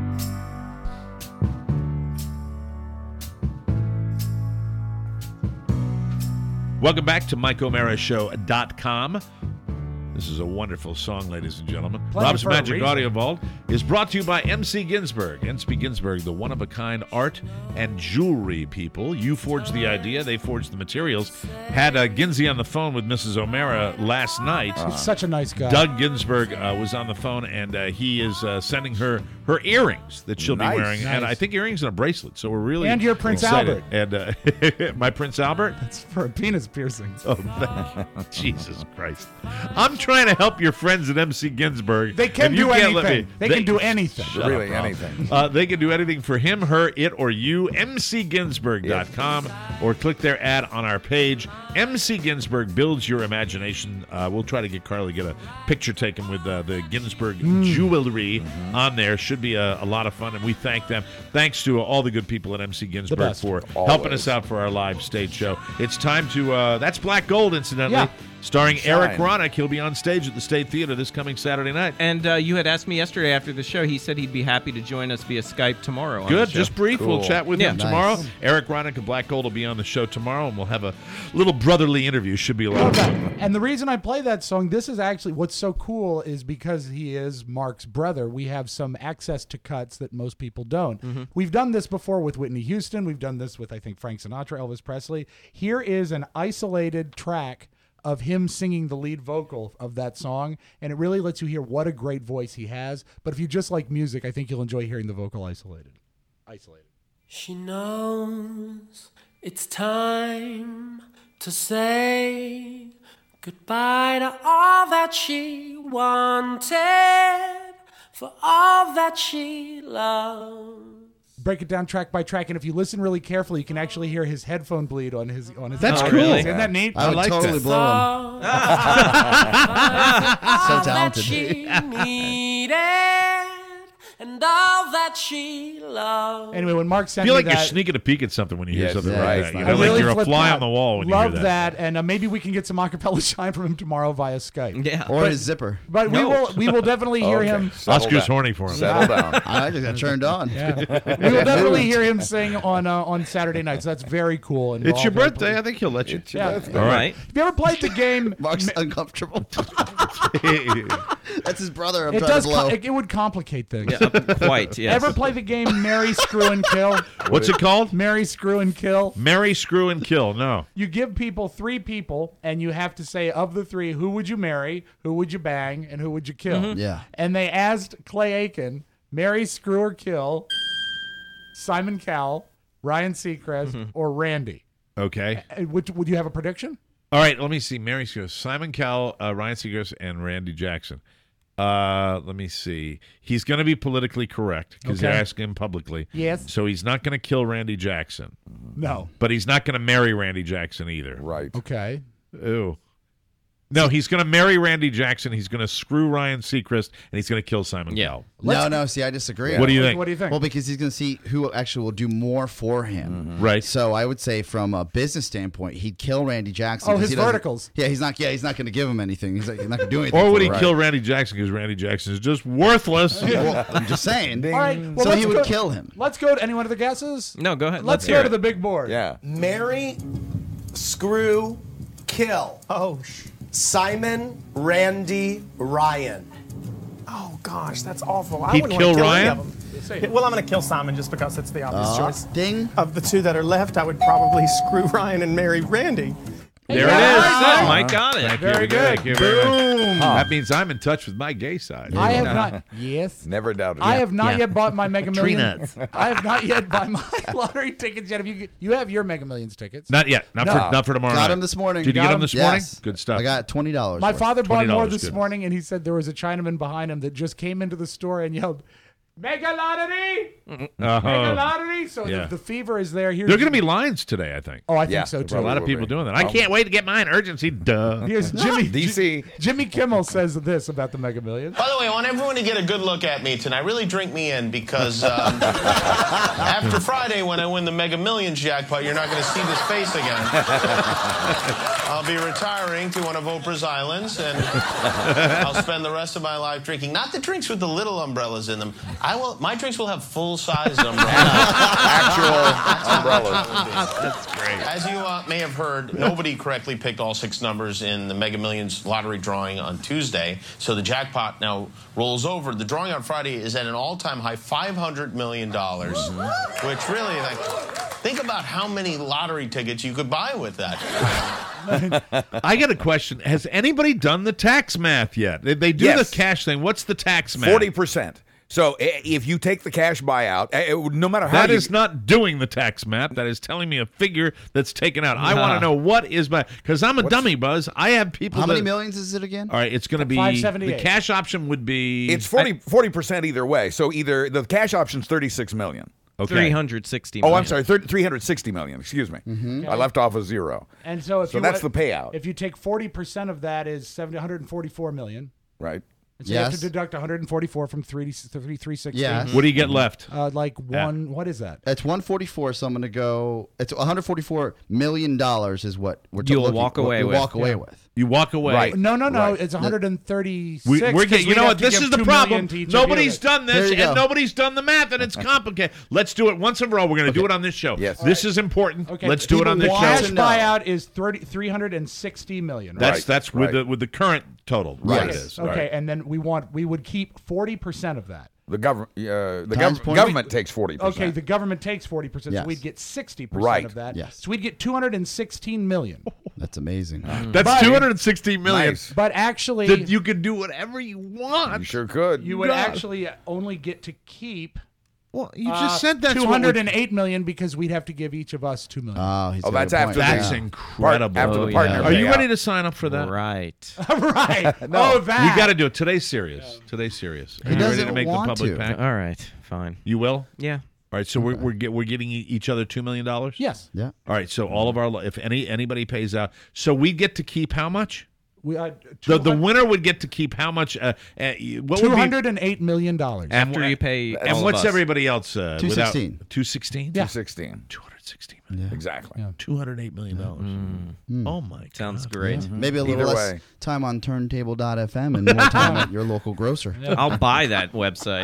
Welcome back to MikeO'MaraShow.com. This is a wonderful song, ladies and gentlemen. Playing Rob's for a Magic reason. Audio Vault is brought to you by MC Ginsberg. MC Ginsberg, the one-of-a-kind art and jewelry people. You forged the idea, they forged the materials. Had Ginsey on the phone with Mrs. O'Mara last night. He's such a nice guy. Doug Ginsberg was on the phone, and he is sending her earrings that she'll Nice. be wearing. And Nice. I think earrings and a bracelet, so we're really And your Prince excited. And my Prince Albert? It's for a penis piercing. Oh, thank you. Jesus Christ. I'm trying to help your friends at MC Ginsberg. They can and you do can't let anything. me- They can do anything. Shut Really, up, Rob. anything. They can do anything for him, her, it, or you. MCGinsberg.com or click their ad on our page. MC Ginsberg builds your imagination. We'll try to get Carly to get a picture taken with the Ginsberg jewelry on there. Should be a lot of fun, and we thank them. Thanks to all the good people at MC Ginsberg best. for Always. helping us out for our live stage show. It's time to, that's Black Gold, incidentally. Yeah. Starring Eric Shine. Ronick. He'll be on stage at the State Theater this coming Saturday night. And you had asked me yesterday after the show. He said he'd be happy to join us via Skype tomorrow. On Good, the show. just brief. We'll Cool. chat with Yeah. him tomorrow. Nice. Eric Ronick of Black Gold will be on the show tomorrow, and we'll have a little brotherly interview. Should be a lot of fun. And the reason I play that song, this is actually what's so cool is because he is Mark's brother. We have some access to cuts that most people don't. We've done this before with Whitney Houston. We've done this with, I think, Frank Sinatra, Elvis Presley. Here is an isolated track of him singing the lead vocal of that song, and it really lets you hear what a great voice he has. But if you just like music, I think you'll enjoy hearing the vocal isolated. She knows it's time to say goodbye to all that she wanted, for all that she loved. Break it down track by track, and if you listen really carefully, you can actually hear his headphone bleed on his. That's guitar. cool. really? Isn't that neat? I would like totally that. blow him. All So that talented. she needed, and all that she loved. Anyway, when Mark I sent feel me like that, you're sneaking a peek at something when you hear Yes, something yeah, like it's that. You nice. know, I like really you're a flipped fly out. on the wall when Love you hear that. and maybe we can get some acapella shine from him tomorrow via Skype. Yeah. Or his zipper. But we will definitely hear Okay. him. Settle Oscar's down. horny for him. Settle down. I just got turned on. Yeah. We will definitely hear him sing on Saturday night. So that's very cool. And we're It's all your very birthday. I think he'll let you. Yeah. All right. Have you ever played the game? Mark's uncomfortable. That's his brother. I'm It trying does. to blow. It would complicate things. Yeah, quite. Yes. Ever play the game Marry, Screw, and Kill? What's it called? Marry, Screw, and Kill. Marry, screw, and kill. No. You give people 3 people, and you have to say of the 3, who would you marry, who would you bang, and who would you kill? Yeah. And they asked Clay Aiken, marry, screw, or kill Simon Cowell, Ryan Seacrest, or Randy. Okay. Would you have a prediction? All right. Let me see. Mary Seacrest, Simon Cowell, Ryan Seacrest, and Randy Jackson. Let me see. He's going to be politically correct because they're Okay. asking him publicly. Yes. So he's not going to kill Randy Jackson, No. but he's not going to marry Randy Jackson either. Right. Okay. Ew. No, he's going to marry Randy Jackson. He's going to screw Ryan Seacrest, and he's going to kill Simon Cowell. No. See, I disagree. What do you think? What do you think? Well, because he's going to see who actually will do more for him. Right. So I would say, from a business standpoint, he'd kill Randy Jackson. Oh, 'cause his he doesn't- verticals. Yeah, he's not going to give him anything. He's not going to do anything. Or would for he him. kill Randy Jackson because Randy Jackson is just worthless? Well, I'm just saying. All right. Well, So let's he would go- kill him. Let's go to anyone of the guesses? No, go ahead. Let's hear go to it. the big board. Yeah. Marry, screw, kill. Simon, Randy, Ryan. Oh gosh, that's awful. I He'd wouldn't kill want to kill Ryan? any of them. Well, I'm going to kill Simon just because it's the obvious choice. Ding. Of the two that are left, I would probably screw Ryan and marry Randy. There it is. Mike got it. Thank Very you. good. Thank you very much. Boom. That means I'm in touch with my gay side. I have not. Yes. Never doubted. I it. have not Yeah. yet bought my Mega Tree Millions. nuts. I have not yet bought my lottery tickets yet. You have your Mega Millions tickets? Not yet. Not for tomorrow night. Got him this morning. Did you Got get him him? this morning? Yes. Good stuff. I got $20. My father bought more $20, this good. morning, and he said there was a Chinaman behind him that just came into the store and yelled, "Mega lottery! Mega lottery!" So Yeah. the fever is there. There are going to be lines today, I think. Oh, I think Yeah, so there too. A lot of people doing that. I can't wait to get mine. Urgency. Duh. Here's Jimmy. DC. Jimmy Kimmel says this about the Mega Millions. By the way, I want everyone to get a good look at me tonight. Really drink me in because after Friday, when I win the Mega Millions jackpot, you're not going to see this face again. I'll be retiring to one of Oprah's islands, and I'll spend the rest of my life drinking. Not the drinks with the little umbrellas in them. My drinks will have full-size umbrellas. Actual umbrellas. That's great. As you may have heard, nobody correctly picked all 6 numbers in the Mega Millions lottery drawing on Tuesday, so the jackpot now rolls over. The drawing on Friday is at an all-time high $500 million, which really, think about how many lottery tickets you could buy with that. I got a question. Has anybody done the tax math yet? They do Yes. the cash thing. What's the tax math? 40%. So if you take the cash buyout, no matter how That is not doing the tax math. That is telling me a figure that's taken out. I want to know what is my, because I'm a dummy, Buzz. I have people. How many that- millions is it again? All right, it's going to be 578. the cash option would be it's 40% either way. So either the cash option's $36 million. Okay. 360 Oh, million. I'm sorry, 360 million. Excuse me. I left off a zero. And so if that's the payout. If you take 40% of that is $144 million. Right. And so you have to deduct 144 from 360. Yes. What do you get left? What is that? It's 144. So I'm going to go. It's $144 million is what we're You'll walk away with. Walk away with. You walk away. Right. No. Right. It's 136. We're getting, you know what? This is the problem. Nobody's done. done this, and nobody's done the math, and it's complicated. Let's do it once in a row. We're going to do it on this show. Yes. This is important. Okay. Let's do it on this Cash show. buyout is $360 million. Right? That's with the current total. Right. It is. Okay, All right. and then we would keep 40% of that. The government takes 40%. Okay, the government takes 40%, so Yes. we'd get 60% Right. of that. Yes. So we'd get $216 million. That's amazing. That's But- $216 million. Nice. But actually, That you can do whatever you want. You sure could. you would God. actually only get to keep Well, you just said that's what $208 million because we'd have to give each of us $2 million. He's Oh, got a that's point. after That's the incredible. after the partner. Are you payout. ready to sign up for that? Right. Right. No. Oh, that. We got to do it. Today's serious. Today's serious. Are He you ready doesn't to make the want public to. pact? All right. Fine. You will? Yeah. All right, so we're getting each other $2 million? Yes. Yeah. All right, so all of our, if anybody pays out, so we get to keep how much? We The winner would get to keep how much? What would be $208 million. After you pay and all of what's us. everybody else? 216. 216. Yeah. 216. 216 Exactly. $208 million. Oh my! Sounds God. great. Maybe a little Either less way. time on turntable.fm and more time at your local grocer. I'll buy that website.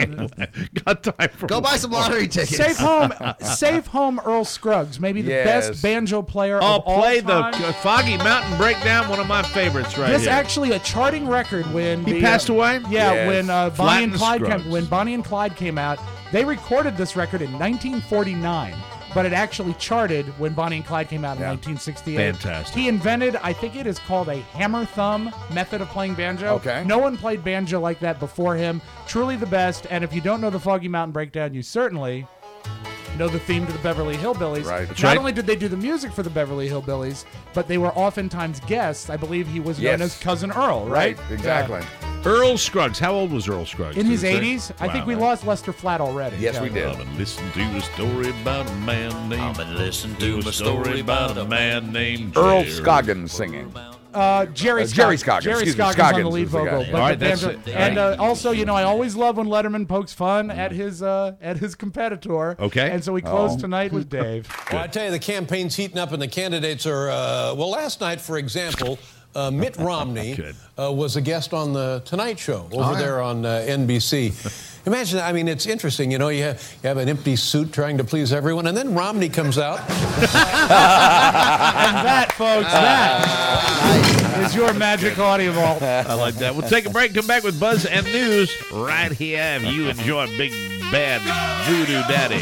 Got time for Go buy some lottery tickets. Safe home Earl Scruggs, maybe the Yes. best banjo player I'll of all play time. the Foggy Mountain Breakdown, one of my favorites right This here. actually a charting record when He passed away? Yeah, Yes. when Bonnie Flatten and the Clyde Scruggs. when Bonnie and Clyde came out, they recorded this record in 1949. But it actually charted when Bonnie and Clyde came out in 1968. Fantastic. He invented, I think it is called a hammer thumb method of playing banjo. Okay. No one played banjo like that before him. Truly the best. And if you don't know the Foggy Mountain Breakdown, you certainly know the theme to the Beverly Hillbillies. Right. That's Not right. only did they do the music for the Beverly Hillbillies, but they were oftentimes guests. I believe he was known Yes. as Cousin Earl, right? Exactly. Earl Scruggs. How old was Earl Scruggs? In his Did it 80s. say? I think Wow. we lost Lester Flatt already. Yes, we did. I've been listening to a story about a man named. I've been listening to to a story about a man named Earl Jerry. Scoggins singing. Jerry Jerry Scoggins. Scoggins. Jerry Excuse me, Scoggins on the Scoggins lead is the guy. vocal. But All right, the that's banjo- it. And also, I always love when Letterman pokes fun at his competitor. Okay. And so we close tonight with Dave. Well, I tell you, the campaign's heating up and the candidates are, last night, for example, Mitt Romney was a guest on the Tonight Show over there on NBC. Imagine, I mean, it's interesting. You know, you have an empty suit trying to please everyone, and then Romney comes out. And that, folks, that is your magic audio vault. I like that. We'll take a break, come back with Buzz and News right here. Have you enjoy Big Bad Voodoo Daddy?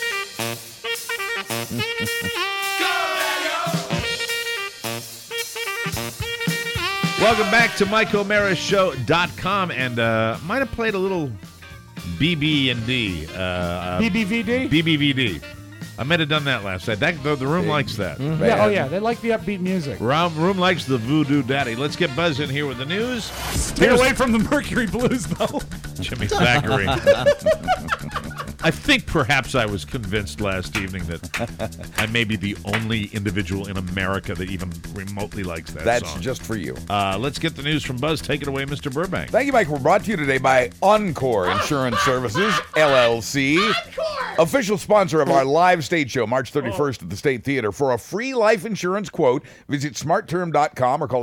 Welcome back to MikeO'MaraShow.com, and might have played a little BB&D. BBVD? BBVD. I might have done that last night. The room likes that. Mm-hmm. Yeah, oh yeah, they like the upbeat music. Room likes the Voodoo Daddy. Let's get Buzz in here with the news. Stay away from the Mercury Blues, though. Jimmy Thackeray. I think perhaps I was convinced last evening that I may be the only individual in America that even remotely likes that That's song. just for you. Let's get the news from Buzz. Take it away, Mr. Burbank. Thank you, Mike. We're brought to you today by Encore Insurance Services, LLC. Official sponsor of our live stage show, March 31st at the State Theater. For a free life insurance quote, visit smartterm.com or call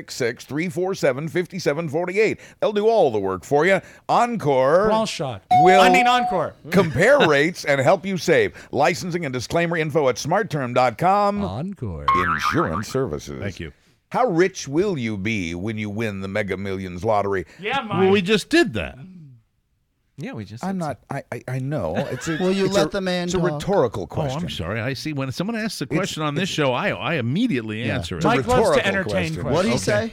866-347-5748. They'll do all the work for you. Encore Encore. compare rates and help you save. Licensing and disclaimer info at smartterm.com. Encore Insurance Services. Thank you. How rich will you be when you win the Mega Millions lottery? Yeah, Mike. Well, we just did that. Yeah, we just. I'm not. I know. It's a, Will you it's let a, the man It's talk? a rhetorical Oh, question. I'm sorry. I see. When someone asks a question on this show, I immediately answer it. Mike loves rhetorical to entertain question. questions. What did he say?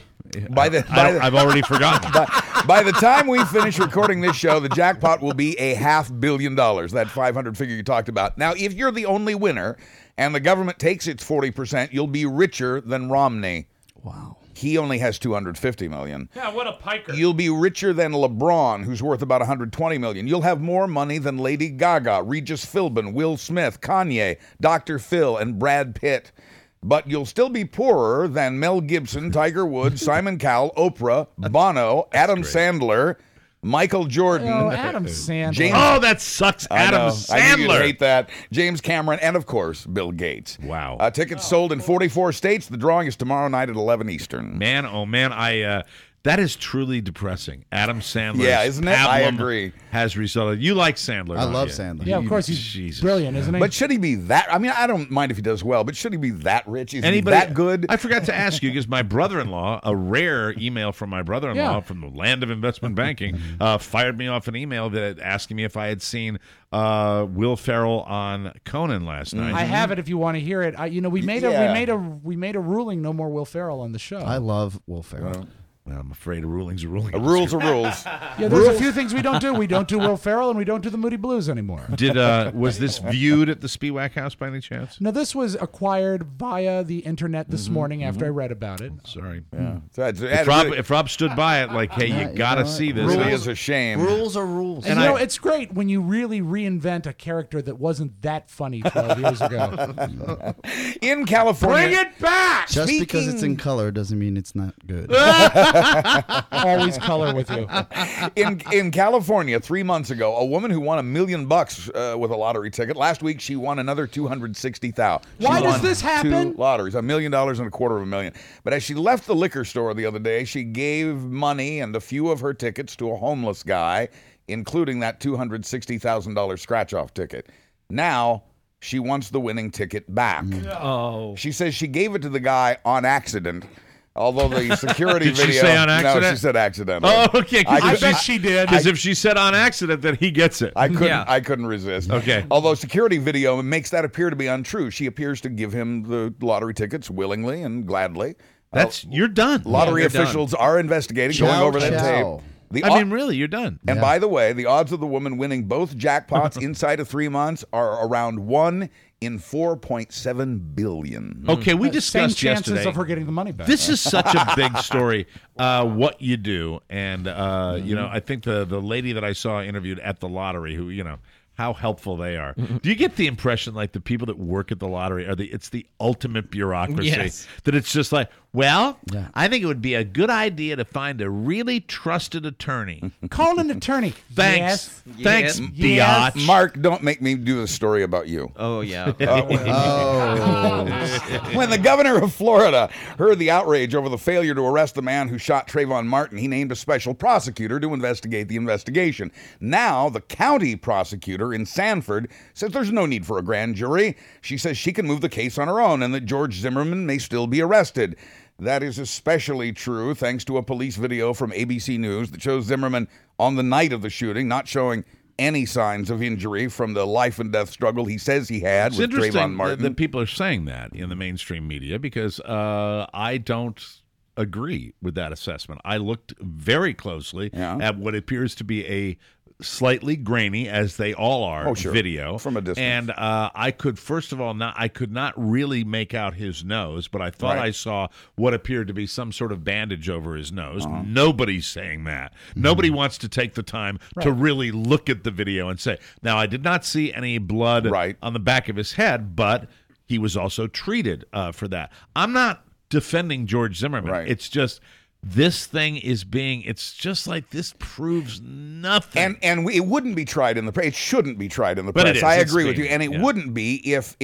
I've already forgotten. By the time we finish recording this show, the jackpot will be $500 million, that 500 figure you talked about. Now, if you're the only winner and the government takes its 40%, you'll be richer than Romney. Wow. He only has $250 million. Yeah, what a piker. You'll be richer than LeBron, who's worth about $120 million. You'll have more money than Lady Gaga, Regis Philbin, Will Smith, Kanye, Dr. Phil, and Brad Pitt. But you'll still be poorer than Mel Gibson, Tiger Woods, Simon Cowell, Oprah, Bono, Adam Sandler, Michael Jordan. Oh, Adam Sandler. James, Oh, that sucks. Adam I knew you'd Sandler. hate that. James Cameron, and of course, Bill Gates. Wow. Tickets sold in 44 states. The drawing is tomorrow night at 11 Eastern. Man, oh man, that is truly depressing. Adam Sandler. Yeah, isn't it? I agree. Has resulted. You like Sandler? I don't love you? Sandler. Yeah, of course, he's Jesus. brilliant, isn't he? But should he be that? I mean, I don't mind if he does well, but should he be that rich? Is Anybody, he that good? I forgot to ask you because my brother-in-law, a rare email from my brother-in-law Yeah. from the land of investment banking, fired me off an email that asking me if I had seen Will Ferrell on Conan last night. I have it if you want to hear it. We made Yeah. we made a ruling. No more Will Ferrell on the show. I love Will Ferrell. Well, I'm afraid a ruling's a ruling. Rules are rules. Yeah, there's a few things we don't do. We don't do Will Ferrell, and we don't do the Moody Blues anymore. Was this viewed at the Spiewak House by any chance? No, this was acquired via the internet this morning after I read about it. Sorry. Yeah. So If Rob stood by it, like, hey, you gotta see this. It really is a shame. Rules are rules. And it's great when you really reinvent a character that wasn't that funny 12 years ago. In California. Bring it back! Just because it's in color doesn't mean it's not good. Always color with you. In California, 3 months ago, a woman who won $1 million with a lottery ticket. Last week, she won another $260,000. Why does this happen? Two lotteries, $1 million and $250,000. But as she left the liquor store the other day, she gave money and a few of her tickets to a homeless guy, including that $260,000 scratch-off ticket. Now she wants the winning ticket back. Oh. She says she gave it to the guy on accident. Although the security Did video... she say on accident? No, she said accidentally. Oh, okay. I bet she did. Because if she said on accident, then he gets it. I couldn't resist. Okay. Although security video makes that appear to be untrue. She appears to give him the lottery tickets willingly and gladly. You're done. Lottery Yeah, officials are investigating, going over that tape. Really, you're done. And by the way, the odds of the woman winning both jackpots inside of 3 months are around 1 in 4.7 billion. Okay, we Same discussed chances yesterday. of her getting the money back. This is such a big story. What you do, and I think the lady that I saw interviewed at the lottery, who how helpful they are. Do you get the impression like the people that work at the lottery it's the ultimate bureaucracy? Yes. That it's just like, Well, I think it would be a good idea to find a really trusted attorney. Call an attorney. Thanks. Yes. Thanks, Yes. biatch. Mark, don't make me do the story about you. Oh, yeah. When the governor of Florida heard the outrage over the failure to arrest the man who shot Trayvon Martin, he named a special prosecutor to investigate the investigation. Now, the county prosecutor in Sanford says there's no need for a grand jury. She says she can move the case on her own and that George Zimmerman may still be arrested. That is especially true thanks to a police video from ABC News that shows Zimmerman on the night of the shooting, not showing any signs of injury from the life and death struggle he says he had It's with Trayvon interesting Martin. that people are saying that in the mainstream media because I don't agree with that assessment. I looked very closely at what appears to be a slightly grainy, as they all are, video from a distance, and I could I could not really make out his nose, but I thought I saw what appeared to be some sort of bandage over his nose. Nobody's saying that. Nobody wants to take the time to really look at the video and say. Now, I did not see any blood on the back of his head, but he was also treated for that. I'm not defending George Zimmerman. It's just. This thing is it's just like this proves nothing. And it wouldn't be tried in the press. It shouldn't be tried in the But press. it is. I It's agree with you. being- And it wouldn't be if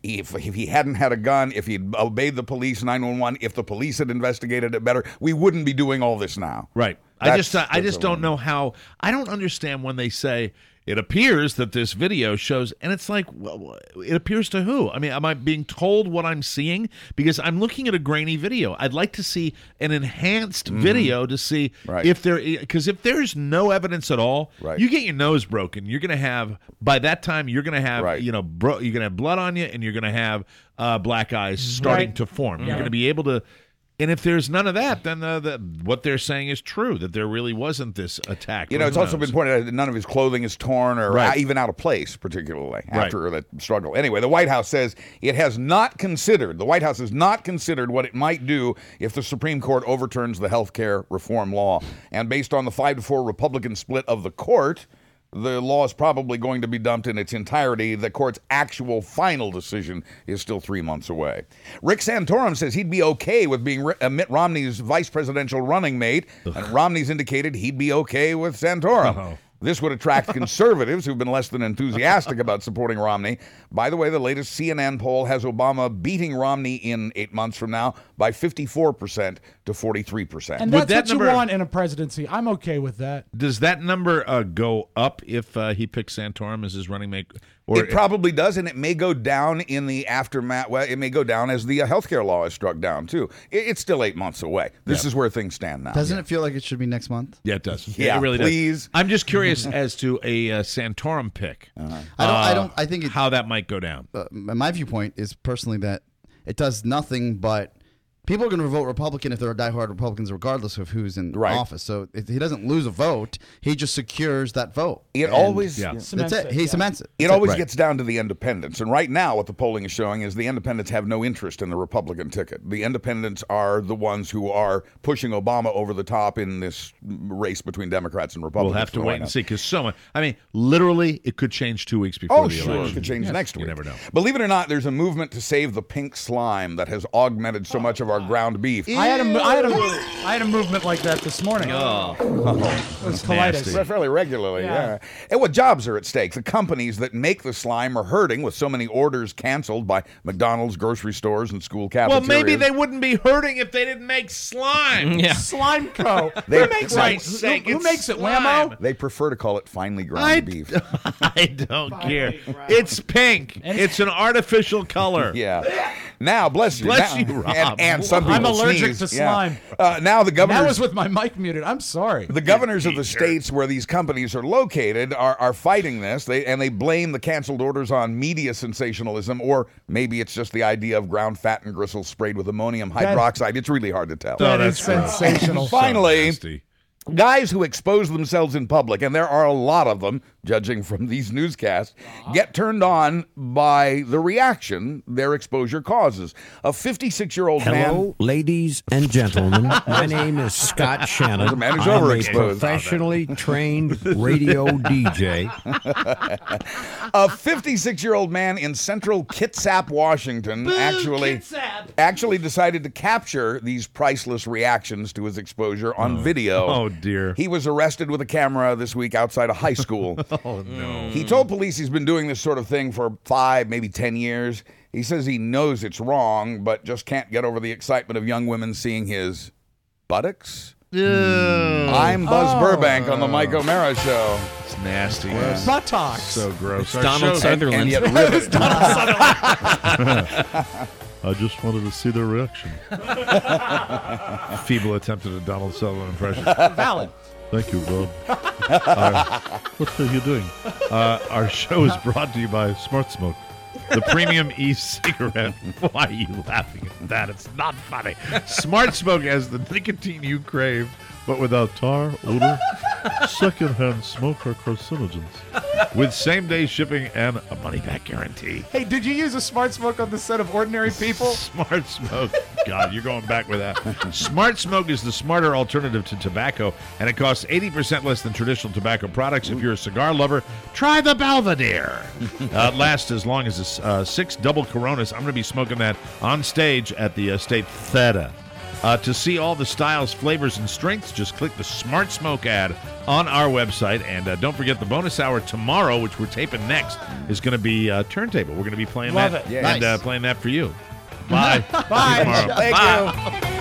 he hadn't had a gun, if he'd obeyed the police, 911, if the police had investigated it better, we wouldn't be doing all this now. Right. I just don't know how. I don't understand when they say it appears that this video shows, and it's like, well, it appears to who? I mean, am I being told what I'm seeing? Because I'm looking at a grainy video. I'd like to see an enhanced video to see if because if there's no evidence at all, you get your nose broken, you're going to have, by that time, you're going to have, you're going to have blood on you, and you're going to have black eyes starting to form. You're going to be able to. And if there's none of that, then what they're saying is true, that there really wasn't this attack. You know, it's also been pointed out that none of his clothing is torn or even out of place, particularly after the struggle. Anyway, the White House says the White House has not considered what it might do if the Supreme Court overturns the health care reform law. And based on the 5-4 Republican split of the court, the law is probably going to be dumped in its entirety. The court's actual final decision is still 3 months away. Rick Santorum says he'd be okay with being Mitt Romney's vice presidential running mate, and Romney's indicated he'd be okay with Santorum. This would attract conservatives who've been less than enthusiastic about supporting Romney. By the way, the latest CNN poll has Obama beating Romney in 8 months from now by 54% to 43%. And that's what you want in a presidency. I'm okay with that. Does that number go up if he picks Santorum as his running mate? Or it probably does, and it may go down in the aftermath. Well, it may go down as the healthcare law is struck down, too. It's still 8 months away. This is where things stand now. Doesn't it feel like it should be next month? Yeah, it does. Yeah, it really please. does. I'm just curious as to a Santorum pick. I think how that might go down. My viewpoint is personally that it does nothing but people are going to vote Republican if they're diehard Republicans, regardless of who's in office. So if he doesn't lose a vote, he just secures that vote. It always that's it. He cements it. It always gets down to the independents. And right now, what the polling is showing is the independents have no interest in the Republican ticket. The independents are the ones who are pushing Obama over the top in this race between Democrats and Republicans. We'll have to wait and see because literally, it could change 2 weeks before the election. It could change next week. You never know. Believe it or not, there's a movement to save the pink slime that has augmented so much of our ground beef. I had a movement like that this morning. It was colitis. Fairly regularly, yeah. And what jobs are at stake? The companies that make the slime are hurting with so many orders canceled by McDonald's, grocery stores, and school cafeterias. Well, maybe they wouldn't be hurting if they didn't make slime. Yeah. Slime Co. Who makes it? Who makes it? Whammo? They prefer to call it finely ground beef. I don't care. It's pink. It's an artificial color. Yeah. Now, bless you. Bless you, Rob. And some people I'm allergic sneeze. to slime. Now the governors. That was with my mic muted. I'm sorry. The governors of the states where these companies are located are fighting this. They blame the canceled orders on media sensationalism, or maybe it's just the idea of ground fat and gristle sprayed with ammonium hydroxide. It's really hard to tell. That is sensational. Finally, Guys who expose themselves in public, and there are a lot of them, judging from these newscasts, get turned on by the reaction their exposure causes. A 56-year-old man... Hello, ladies and gentlemen. My name is Scott Shannon. The man who's I'm overexposed. a professionally trained radio DJ. A 56-year-old man in central Kitsap, Washington, actually decided to capture these priceless reactions to his exposure on video. Oh, dear. He was arrested with a camera this week outside a high school. Oh, no. He told police he's been doing this sort of thing for 5, maybe 10 years. He says he knows it's wrong, but just can't get over the excitement of young women seeing his buttocks. I'm Buzz Burbank on the Mike O'Mara Show. It's nasty. Buttocks. So gross. It's Donald Sutherland. And yet riveting. I just wanted to see their reaction. Feeble attempt at a Donald Sutherland impression. Valid. Thank you, Bob. What are you doing? Our show is brought to you by Smart Smoke, the premium e-cigarette. Why are you laughing at that? It's not funny. Smart Smoke has the nicotine you crave, but without tar, odor, secondhand smoke, or carcinogens. With same-day shipping and a money-back guarantee. Hey, did you use a Smart Smoke on the set of Ordinary People? Smart Smoke. God, you're going back with that. Smart Smoke is the smarter alternative to tobacco, and it costs 80% less than traditional tobacco products. If you're a cigar lover, try the Belvedere. It lasts as long as 6 double Coronas. I'm going to be smoking that on stage at the State Theater. To see all the styles, flavors, and strengths, just click the Smart Smoke ad on our website. And don't forget the bonus hour tomorrow, which we're taping next, is going to be Turntable. We're going to be playing Love that it. and playing that for you. Bye. Bye. See you tomorrow. Thank Bye. you.